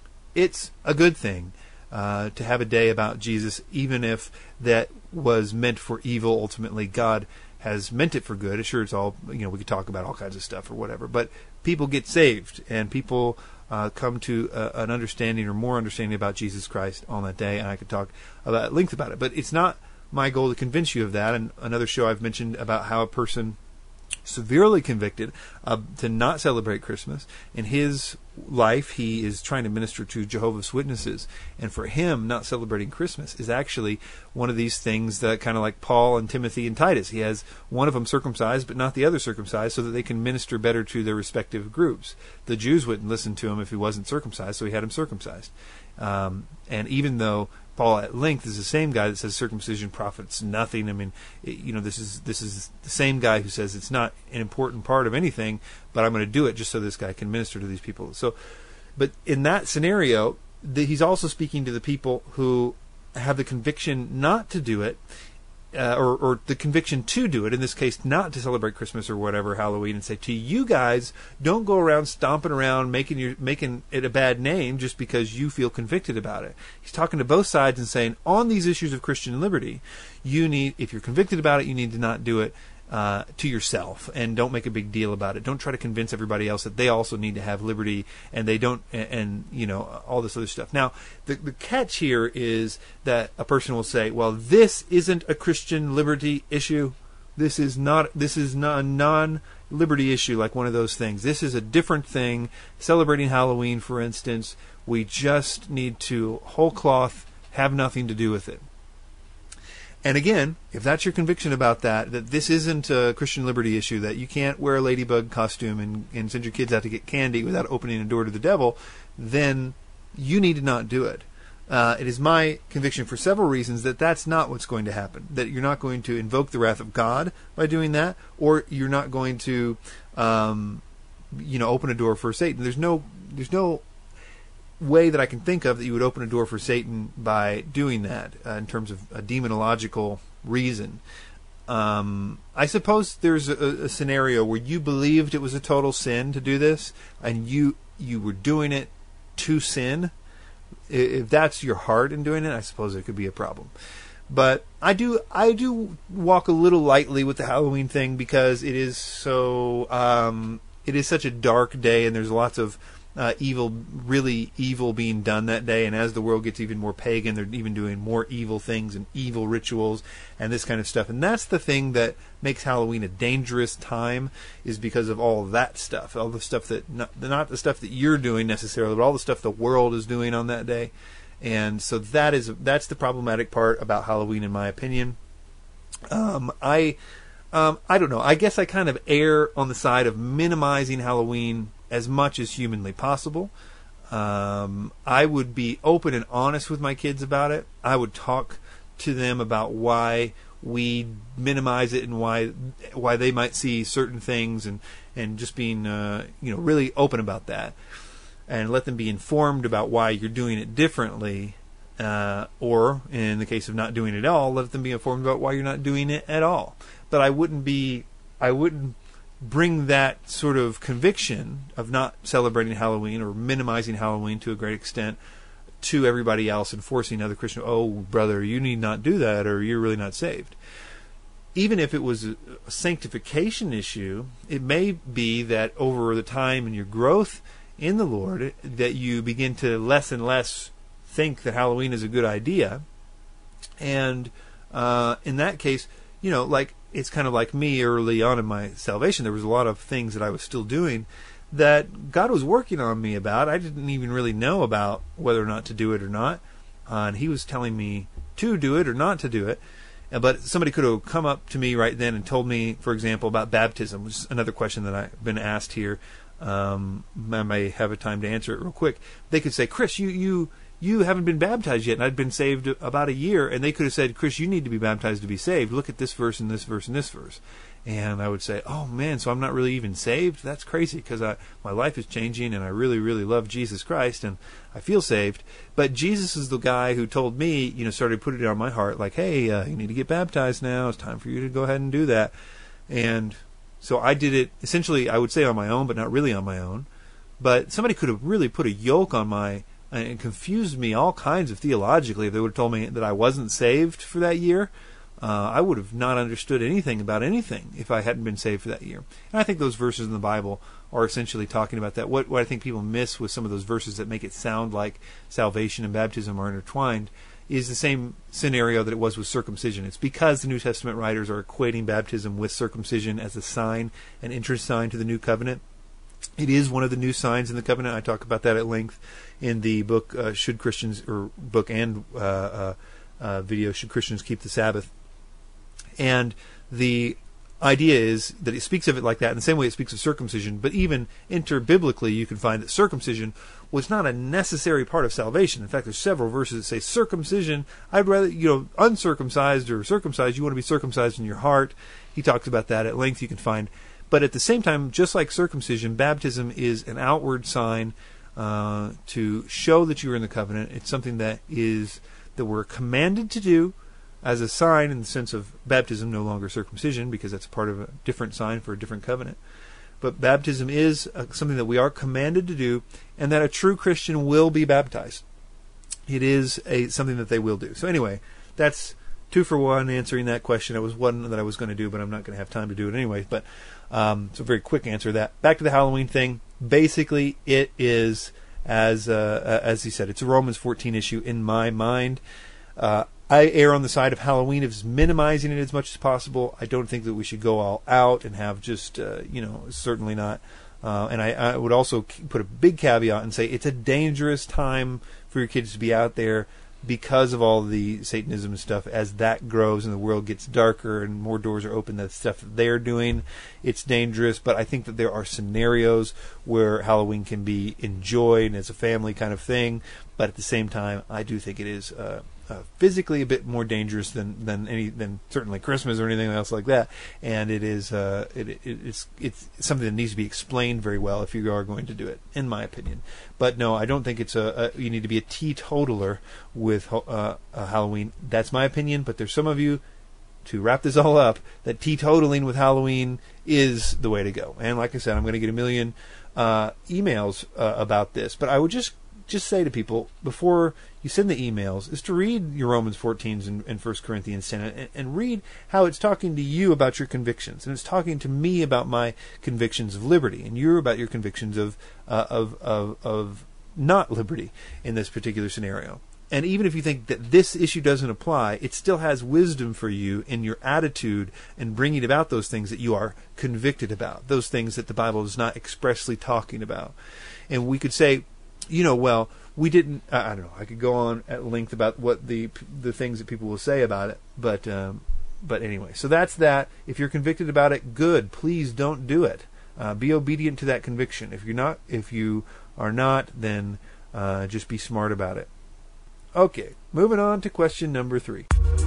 It's a good thing uh, to have a day about Jesus, even if that was meant for evil. Ultimately, God has meant it for good. Sure, it's all, you know, we could talk about all kinds of stuff or whatever, but people get saved, and people uh, come to uh, an understanding or more understanding about Jesus Christ on that day, and I could talk about at length about it. But it's not my goal to convince you of that. And another show I've mentioned about how a person severely convicted uh, to not celebrate Christmas. In his life, he is trying to minister to Jehovah's Witnesses, and for him, not celebrating Christmas is actually one of these things that kind of like Paul and Timothy and Titus. He has one of them circumcised, but not the other circumcised, so that they can minister better to their respective groups. The Jews wouldn't listen to him if he wasn't circumcised, so he had him circumcised. Um, and even though Paul at length is the same guy that says circumcision profits nothing. I mean, it, you know, this is this is the same guy who says it's not an important part of anything, but I'm going to do it just so this guy can minister to these people. So, but in that scenario, the, he's also speaking to the people who have the conviction not to do it, uh, or, or the conviction to do it, in this case, not to celebrate Christmas or whatever, Halloween, and say to you guys, don't go around stomping around making your making it a bad name just because you feel convicted about it. He's talking to both sides and saying, on these issues of Christian liberty, you need, if you're convicted about it, you need to not do it uh, to yourself, and don't make a big deal about it. Don't try to convince everybody else that they also need to have liberty, and they don't, and, and you know, all this other stuff. Now, the, the catch here is that a person will say, well, this isn't a Christian liberty issue. This is not, this is not a non-liberty issue like one of those things. This is a different thing. Celebrating Halloween, for instance, we just need to whole cloth have nothing to do with it. And again, if that's your conviction about that, that this isn't a Christian liberty issue, that you can't wear a ladybug costume and, and send your kids out to get candy without opening a door to the devil, then you need to not do it. Uh, it is my conviction for several reasons that that's not what's going to happen, that you're not going to invoke the wrath of God by doing that, or you're not going to, um, you know, open a door for Satan. There's no, there's no way that I can think of that you would open a door for Satan by doing that uh, in terms of a demonological reason. Um, I suppose there's a, a scenario where you believed it was a total sin to do this, and you you were doing it to sin. If that's your heart in doing it, I suppose it could be a problem. But I do I do walk a little lightly with the Halloween thing because it is so um, it is such a dark day, and there's lots of uh, evil, really evil being done that day. And as the world gets even more pagan, they're even doing more evil things and evil rituals and this kind of stuff. And that's the thing that makes Halloween a dangerous time, is because of all of that stuff, all the stuff that not, not the stuff that you're doing necessarily, but all the stuff the world is doing on that day. And so that is that's the problematic part about Halloween, in my opinion. Um, I um, I don't know. I guess I kind of err on the side of minimizing Halloween as much as humanly possible. Um, I would be open and honest with my kids about it. I would talk to them about why we minimize it and why why they might see certain things, and and just being uh, you know really open about that. And let them be informed about why you're doing it differently, uh, or in the case of not doing it at all, let them be informed about why you're not doing it at all. But I wouldn't be, I wouldn't bring that sort of conviction of not celebrating Halloween or minimizing Halloween to a great extent to everybody else and forcing other Christians, oh, brother, you need not do that, or you're really not saved. Even if it was a sanctification issue, it may be that over the time in your growth in the Lord, that you begin to less and less think that Halloween is a good idea. And uh, in that case, you know, like it's kind of like me early on in my salvation. There was a lot of things that I was still doing that God was working on me about. I didn't even really know about whether or not to do it or not. Uh, and he was telling me to do it or not to do it. Uh, but somebody could have come up to me right then and told me, for example, about baptism, which is another question that I've been asked here. Um, I may have a time to answer it real quick. They could say, Chris, you, you, you haven't been baptized yet, and I'd been saved about a year, and they could have said, Chris, you need to be baptized to be saved. Look at this verse and this verse and this verse. And I would say, oh man, so I'm not really even saved? That's crazy, because I, my life is changing, and I really, really love Jesus Christ, and I feel saved. But Jesus is the guy who told me, you know, started putting it on my heart, like, hey, uh, you need to get baptized now. It's time for you to go ahead and do that. And so I did it, essentially, I would say on my own, but not really on my own. But somebody could have really put a yoke on my, and confused me all kinds of theologically. If they would have told me that I wasn't saved for that year, uh, I would have not understood anything about anything if I hadn't been saved for that year. And I think those verses in the Bible are essentially talking about that. What, what I think people miss with some of those verses that make it sound like salvation and baptism are intertwined is the same scenario that it was with circumcision. It's because the New Testament writers are equating baptism with circumcision as a sign, an entrance sign to the new covenant. It is one of the new signs in the covenant. I talk about that at length in the book, uh, Should Christians, or book and uh, uh, uh, video, Should Christians Keep the Sabbath? And the idea is that it speaks of it like that in the same way it speaks of circumcision, but even interbiblically you can find that circumcision was not a necessary part of salvation. In fact, there's several verses that say circumcision, I'd rather, you know, uncircumcised or circumcised, you want to be circumcised in your heart. He talks about that at length, you can find. But at the same time, just like circumcision, baptism is an outward sign uh, to show that you are in the covenant. It's something that is that we're commanded to do as a sign, in the sense of baptism, no longer circumcision, because that's part of a different sign for a different covenant. But baptism is uh, something that we are commanded to do, and that a true Christian will be baptized. It is a something that they will do. So anyway, that's two for one answering that question. It was one that I was going to do, but I'm not going to have time to do it anyway. But um, it's a very quick answer to that. Back to the Halloween thing. Basically, it is, as uh, as he said, it's a Romans fourteen issue in my mind. Uh, I err on the side of Halloween of minimizing it as much as possible. I don't think that we should go all out and have just, uh, you know, certainly not. Uh, and I, I would also put a big caveat and say it's a dangerous time for your kids to be out there because of all the Satanism stuff, as that grows and the world gets darker and more doors are open to the stuff that they're doing, it's dangerous. But I think that there are scenarios where Halloween can be enjoyed as a family kind of thing. But at the same time, I do think it is uh, uh, physically a bit more dangerous than than any than certainly Christmas or anything else like that. And it is uh, it, it, it's it's something that needs to be explained very well if you are going to do it, in my opinion. But no, I don't think it's a, a you need to be a teetotaler with uh, uh, Halloween. That's my opinion. But there's some of you, to wrap this all up, that teetotaling with Halloween is the way to go. And like I said, I'm going to get a million uh, emails uh, about this. But I would just just say to people, before you send the emails, is to read your Romans fourteens and, and First Corinthians ten, and, and read how it's talking to you about your convictions, and it's talking to me about my convictions of liberty, and you're about your convictions of uh, of, of of not liberty in this particular scenario. And even if you think that this issue doesn't apply, it still has wisdom for you in your attitude and bringing about those things that you are convicted about, those things that the Bible is not expressly talking about. And we could say, you know, well, we didn't, I, I don't know, I could go on at length about what the the things that people will say about it, but um, but anyway, so that's that. If you're convicted about it, good. Please don't do it. Uh, be obedient to that conviction. If you're not, if you are not, then uh, just be smart about it. Okay, moving on to question number three.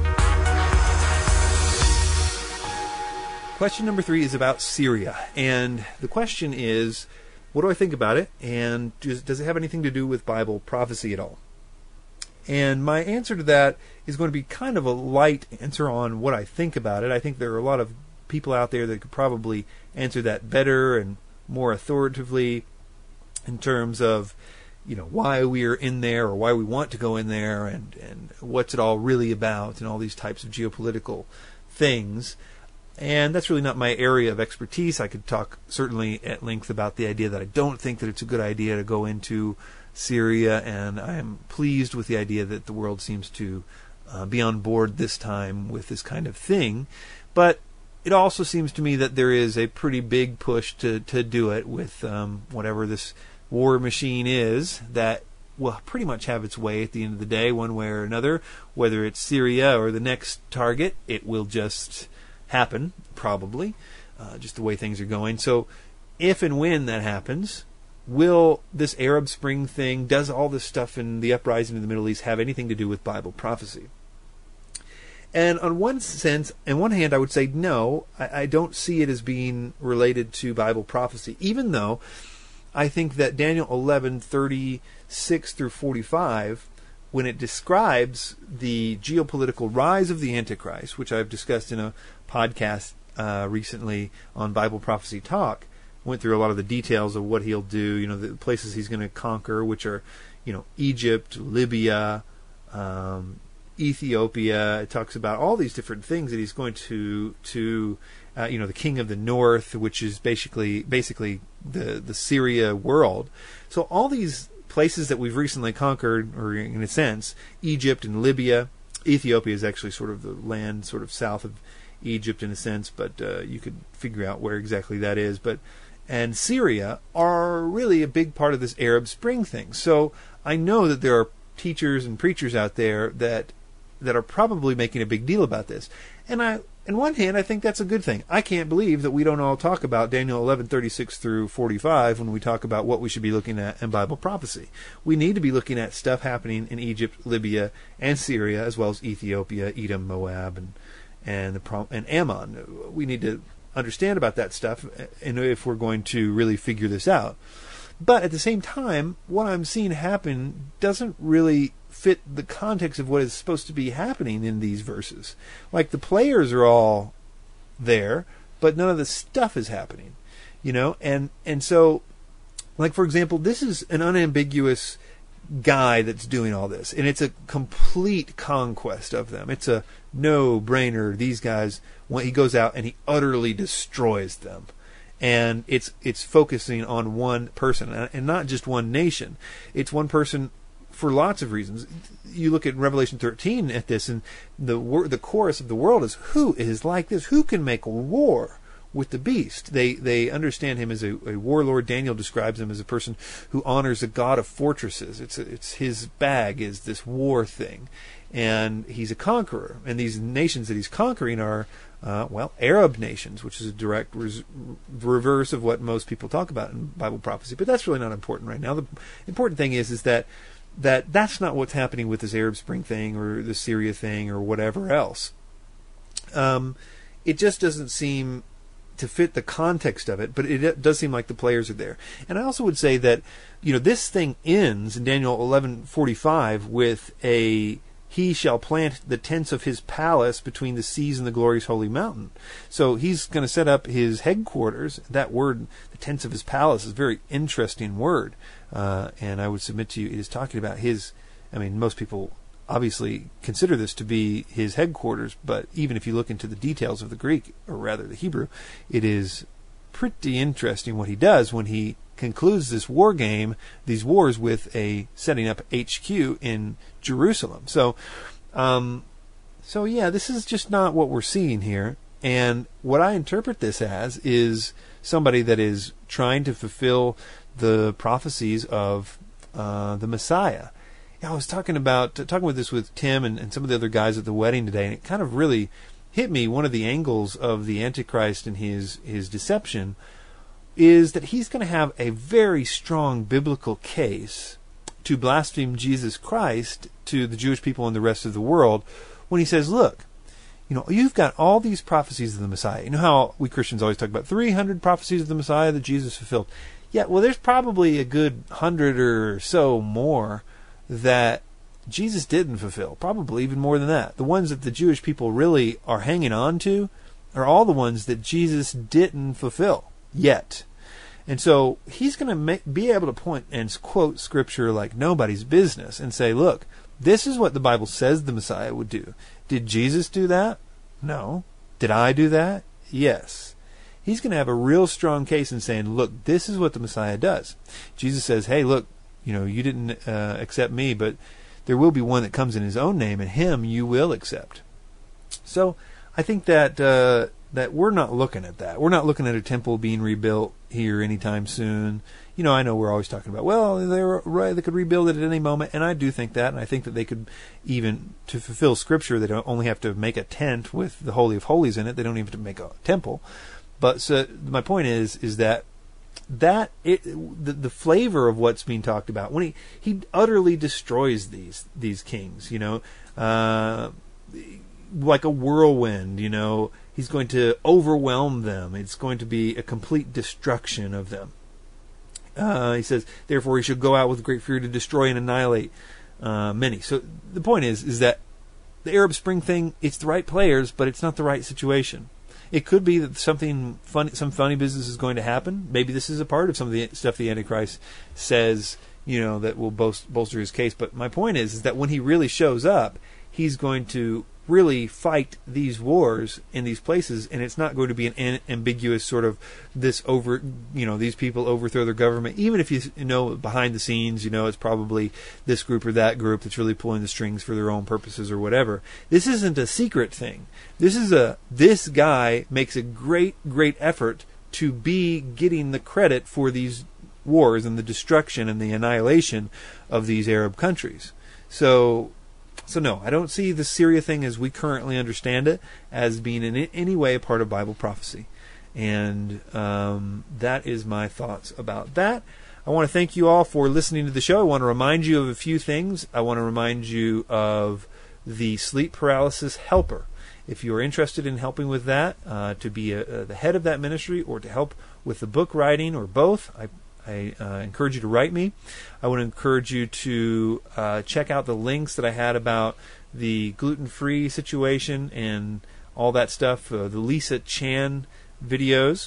Question number three is about Syria, and the question is, what do I think about it, and does, does it have anything to do with Bible prophecy at all? And my answer to that is going to be kind of a light answer on what I think about it. I think there are a lot of people out there that could probably answer that better and more authoritatively in terms of, you know, why we are in there or why we want to go in there, and, and what's it all really about, and all these types of geopolitical things. And that's really not my area of expertise. I could talk certainly at length about the idea that I don't think that it's a good idea to go into Syria, and I am pleased with the idea that the world seems to uh, be on board this time with this kind of thing. But it also seems to me that there is a pretty big push to, to do it with um, whatever this war machine is that will pretty much have its way at the end of the day, one way or another. Whether it's Syria or the next target, it will just happen, probably, uh, just the way things are going. So if and when that happens, will this Arab Spring thing, does all this stuff in the uprising in the Middle East have anything to do with Bible prophecy? And on one sense, on one hand, I would say no, I, I don't see it as being related to Bible prophecy, even though I think that Daniel eleven, thirty-six through forty-five, when it describes the geopolitical rise of the Antichrist, which I've discussed in a podcast uh, recently on Bible Prophecy Talk, went through a lot of the details of what he'll do, you know, the places he's going to conquer, which are, you know, Egypt, Libya, um, Ethiopia. It talks about all these different things that he's going to, to uh, you know, the king of the north, which is basically basically the, the Syria world. So all these places that we've recently conquered, or in a sense, Egypt and Libya. Ethiopia is actually sort of the land sort of south of Egypt in a sense, but uh, you could figure out where exactly that is. But and Syria are really a big part of this Arab Spring thing. So I know that there are teachers and preachers out there that that are probably making a big deal about this. And I, on one hand, I think that's a good thing. I can't believe that we don't all talk about Daniel eleven, thirty-six through forty-five when we talk about what we should be looking at in Bible prophecy. We need to be looking at stuff happening in Egypt, Libya, and Syria, as well as Ethiopia, Edom, Moab, and and the and Ammon. We need to understand about that stuff, and if we're going to really figure this out. But at the same time, what I'm seeing happen doesn't really fit the context of what is supposed to be happening in these verses. Like, the players are all there, but none of the stuff is happening, you know. And and so, like, for example, this is an unambiguous guy that's doing all this, and it's a complete conquest of them. It's a no-brainer. These guys, when he goes out and he utterly destroys them, and it's it's focusing on one person, and not just one nation. It's one person for lots of reasons. You look at Revelation thirteen at this, and the the chorus of the world is, who is like this? Who can make war with the beast. They they understand him as a, a warlord. Daniel describes him as a person who honors a god of fortresses. It's a, it's his bag is this war thing, and he's a conqueror. And these nations that he's conquering are uh, well Arab nations, which is a direct res- reverse of what most people talk about in Bible prophecy. But that's really not important right now. The important thing is is that that that's not what's happening with this Arab Spring thing or the Syria thing or whatever else. Um, it just doesn't seem to fit the context of it, but it does seem like the players are there. And I also would say that, you know, this thing ends in Daniel eleven forty-five with a he shall plant the tents of his palace between the seas and the glorious holy mountain. So he's going to set up his headquarters. That word, the tents of his palace, is a very interesting word. Uh, and I would submit to you, it is talking about his, I mean, most people obviously consider this to be his headquarters, but even if you look into the details of the Greek, or rather the Hebrew, it is pretty interesting what he does when he concludes this war game, these wars, with a setting up H Q in Jerusalem. So, um, so yeah, this is just not what we're seeing here. And what I interpret this as is somebody that is trying to fulfill the prophecies of uh, the Messiah. I was talking about talking with this with Tim and, and some of the other guys at the wedding today, and it kind of really hit me. One of the angles of the Antichrist and his his deception is that he's going to have a very strong biblical case to blaspheme Jesus Christ to the Jewish people and the rest of the world when he says, "Look, you know, you've got all these prophecies of the Messiah. You know how we Christians always talk about three hundred prophecies of the Messiah that Jesus fulfilled. Yeah, well, there's probably a good hundred or so more that Jesus didn't fulfill, probably even more than that. The ones that the Jewish people really are hanging on to are all the ones that Jesus didn't fulfill yet. And so he's going to be able to point and quote Scripture like nobody's business and say, look, this is what the Bible says the Messiah would do. Did Jesus do that? No. Did I do that? Yes. He's going to have a real strong case in saying, look, this is what the Messiah does. Jesus says, hey, look, you know, you didn't uh, accept me, but there will be one that comes in his own name, and him you will accept. So I think that uh, that we're not looking at that. We're not looking at a temple being rebuilt here anytime soon. You know, I know we're always talking about, well, they're right, they could rebuild it at any moment, and I do think that, and I think that they could even, to fulfill Scripture, they don't only have to make a tent with the Holy of Holies in it. They don't even have to make a temple. But so my point is, is that that it the, the flavor of what's being talked about when he he utterly destroys these these kings, you know, uh, like a whirlwind, you know, he's going to overwhelm them. It's going to be a complete destruction of them. Uh, he says, therefore, he should go out with great fury to destroy and annihilate uh, many. So the point is, is that the Arab Spring thing, it's the right players, but it's not the right situation. It could be that something funny, some funny business is going to happen. Maybe this is a part of some of the stuff the Antichrist says, you know, that will bolster, bolster his case. But my point is, is that when he really shows up, he's going to really fight these wars in these places, and it's not going to be an, an ambiguous sort of this over, you know, these people overthrow their government. Even if you know behind the scenes, you know, it's probably this group or that group that's really pulling the strings for their own purposes or whatever. This isn't a secret thing. This is a, this guy makes a great, great effort to be getting the credit for these wars and the destruction and the annihilation of these Arab countries. So, So no, I don't see the Syria thing as we currently understand it as being in any way a part of Bible prophecy. And um, that is my thoughts about that. I want to thank you all for listening to the show. I want to remind you of a few things. I want to remind you of the sleep paralysis helper. If you are interested in helping with that, uh, to be a, a, the head of that ministry or to help with the book writing or both, I I uh, encourage you to write me. I want to encourage you to uh, check out the links that I had about the gluten-free situation and all that stuff, uh, the Lisa Chan videos.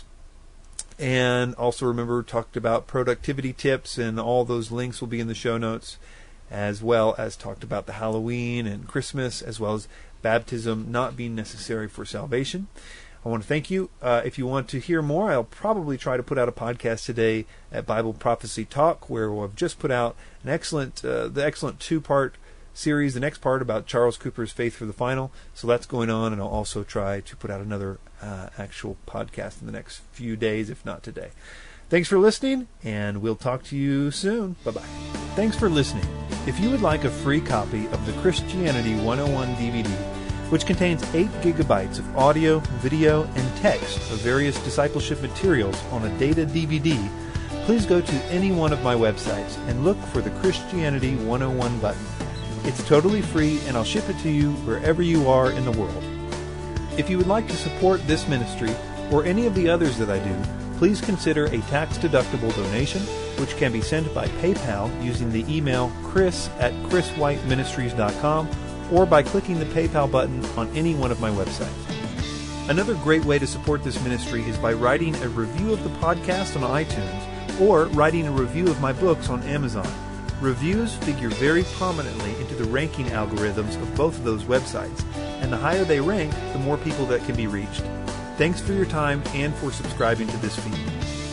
And also remember, talked about productivity tips, and all those links will be in the show notes, as well as talked about the Halloween and Christmas, as well as baptism not being necessary for salvation. I want to thank you. Uh, if you want to hear more, I'll probably try to put out a podcast today at Bible Prophecy Talk, where I've just put out an excellent, uh, the excellent two-part series, the next part about Charles Cooper's Faith for the Final. So that's going on, and I'll also try to put out another uh, actual podcast in the next few days, if not today. Thanks for listening, and we'll talk to you soon. Bye-bye. Thanks for listening. If you would like a free copy of the Christianity one oh one D V D, which contains eight gigabytes of audio, video, and text of various discipleship materials on a data D V D, please go to any one of my websites and look for the Christianity one oh one button. It's totally free, and I'll ship it to you wherever you are in the world. If you would like to support this ministry or any of the others that I do, please consider a tax-deductible donation, which can be sent by PayPal using the email chris at chris white ministries dot com or by clicking the PayPal button on any one of my websites. Another great way to support this ministry is by writing a review of the podcast on iTunes or writing a review of my books on Amazon. Reviews figure very prominently into the ranking algorithms of both of those websites, and the higher they rank, the more people that can be reached. Thanks for your time and for subscribing to this feed.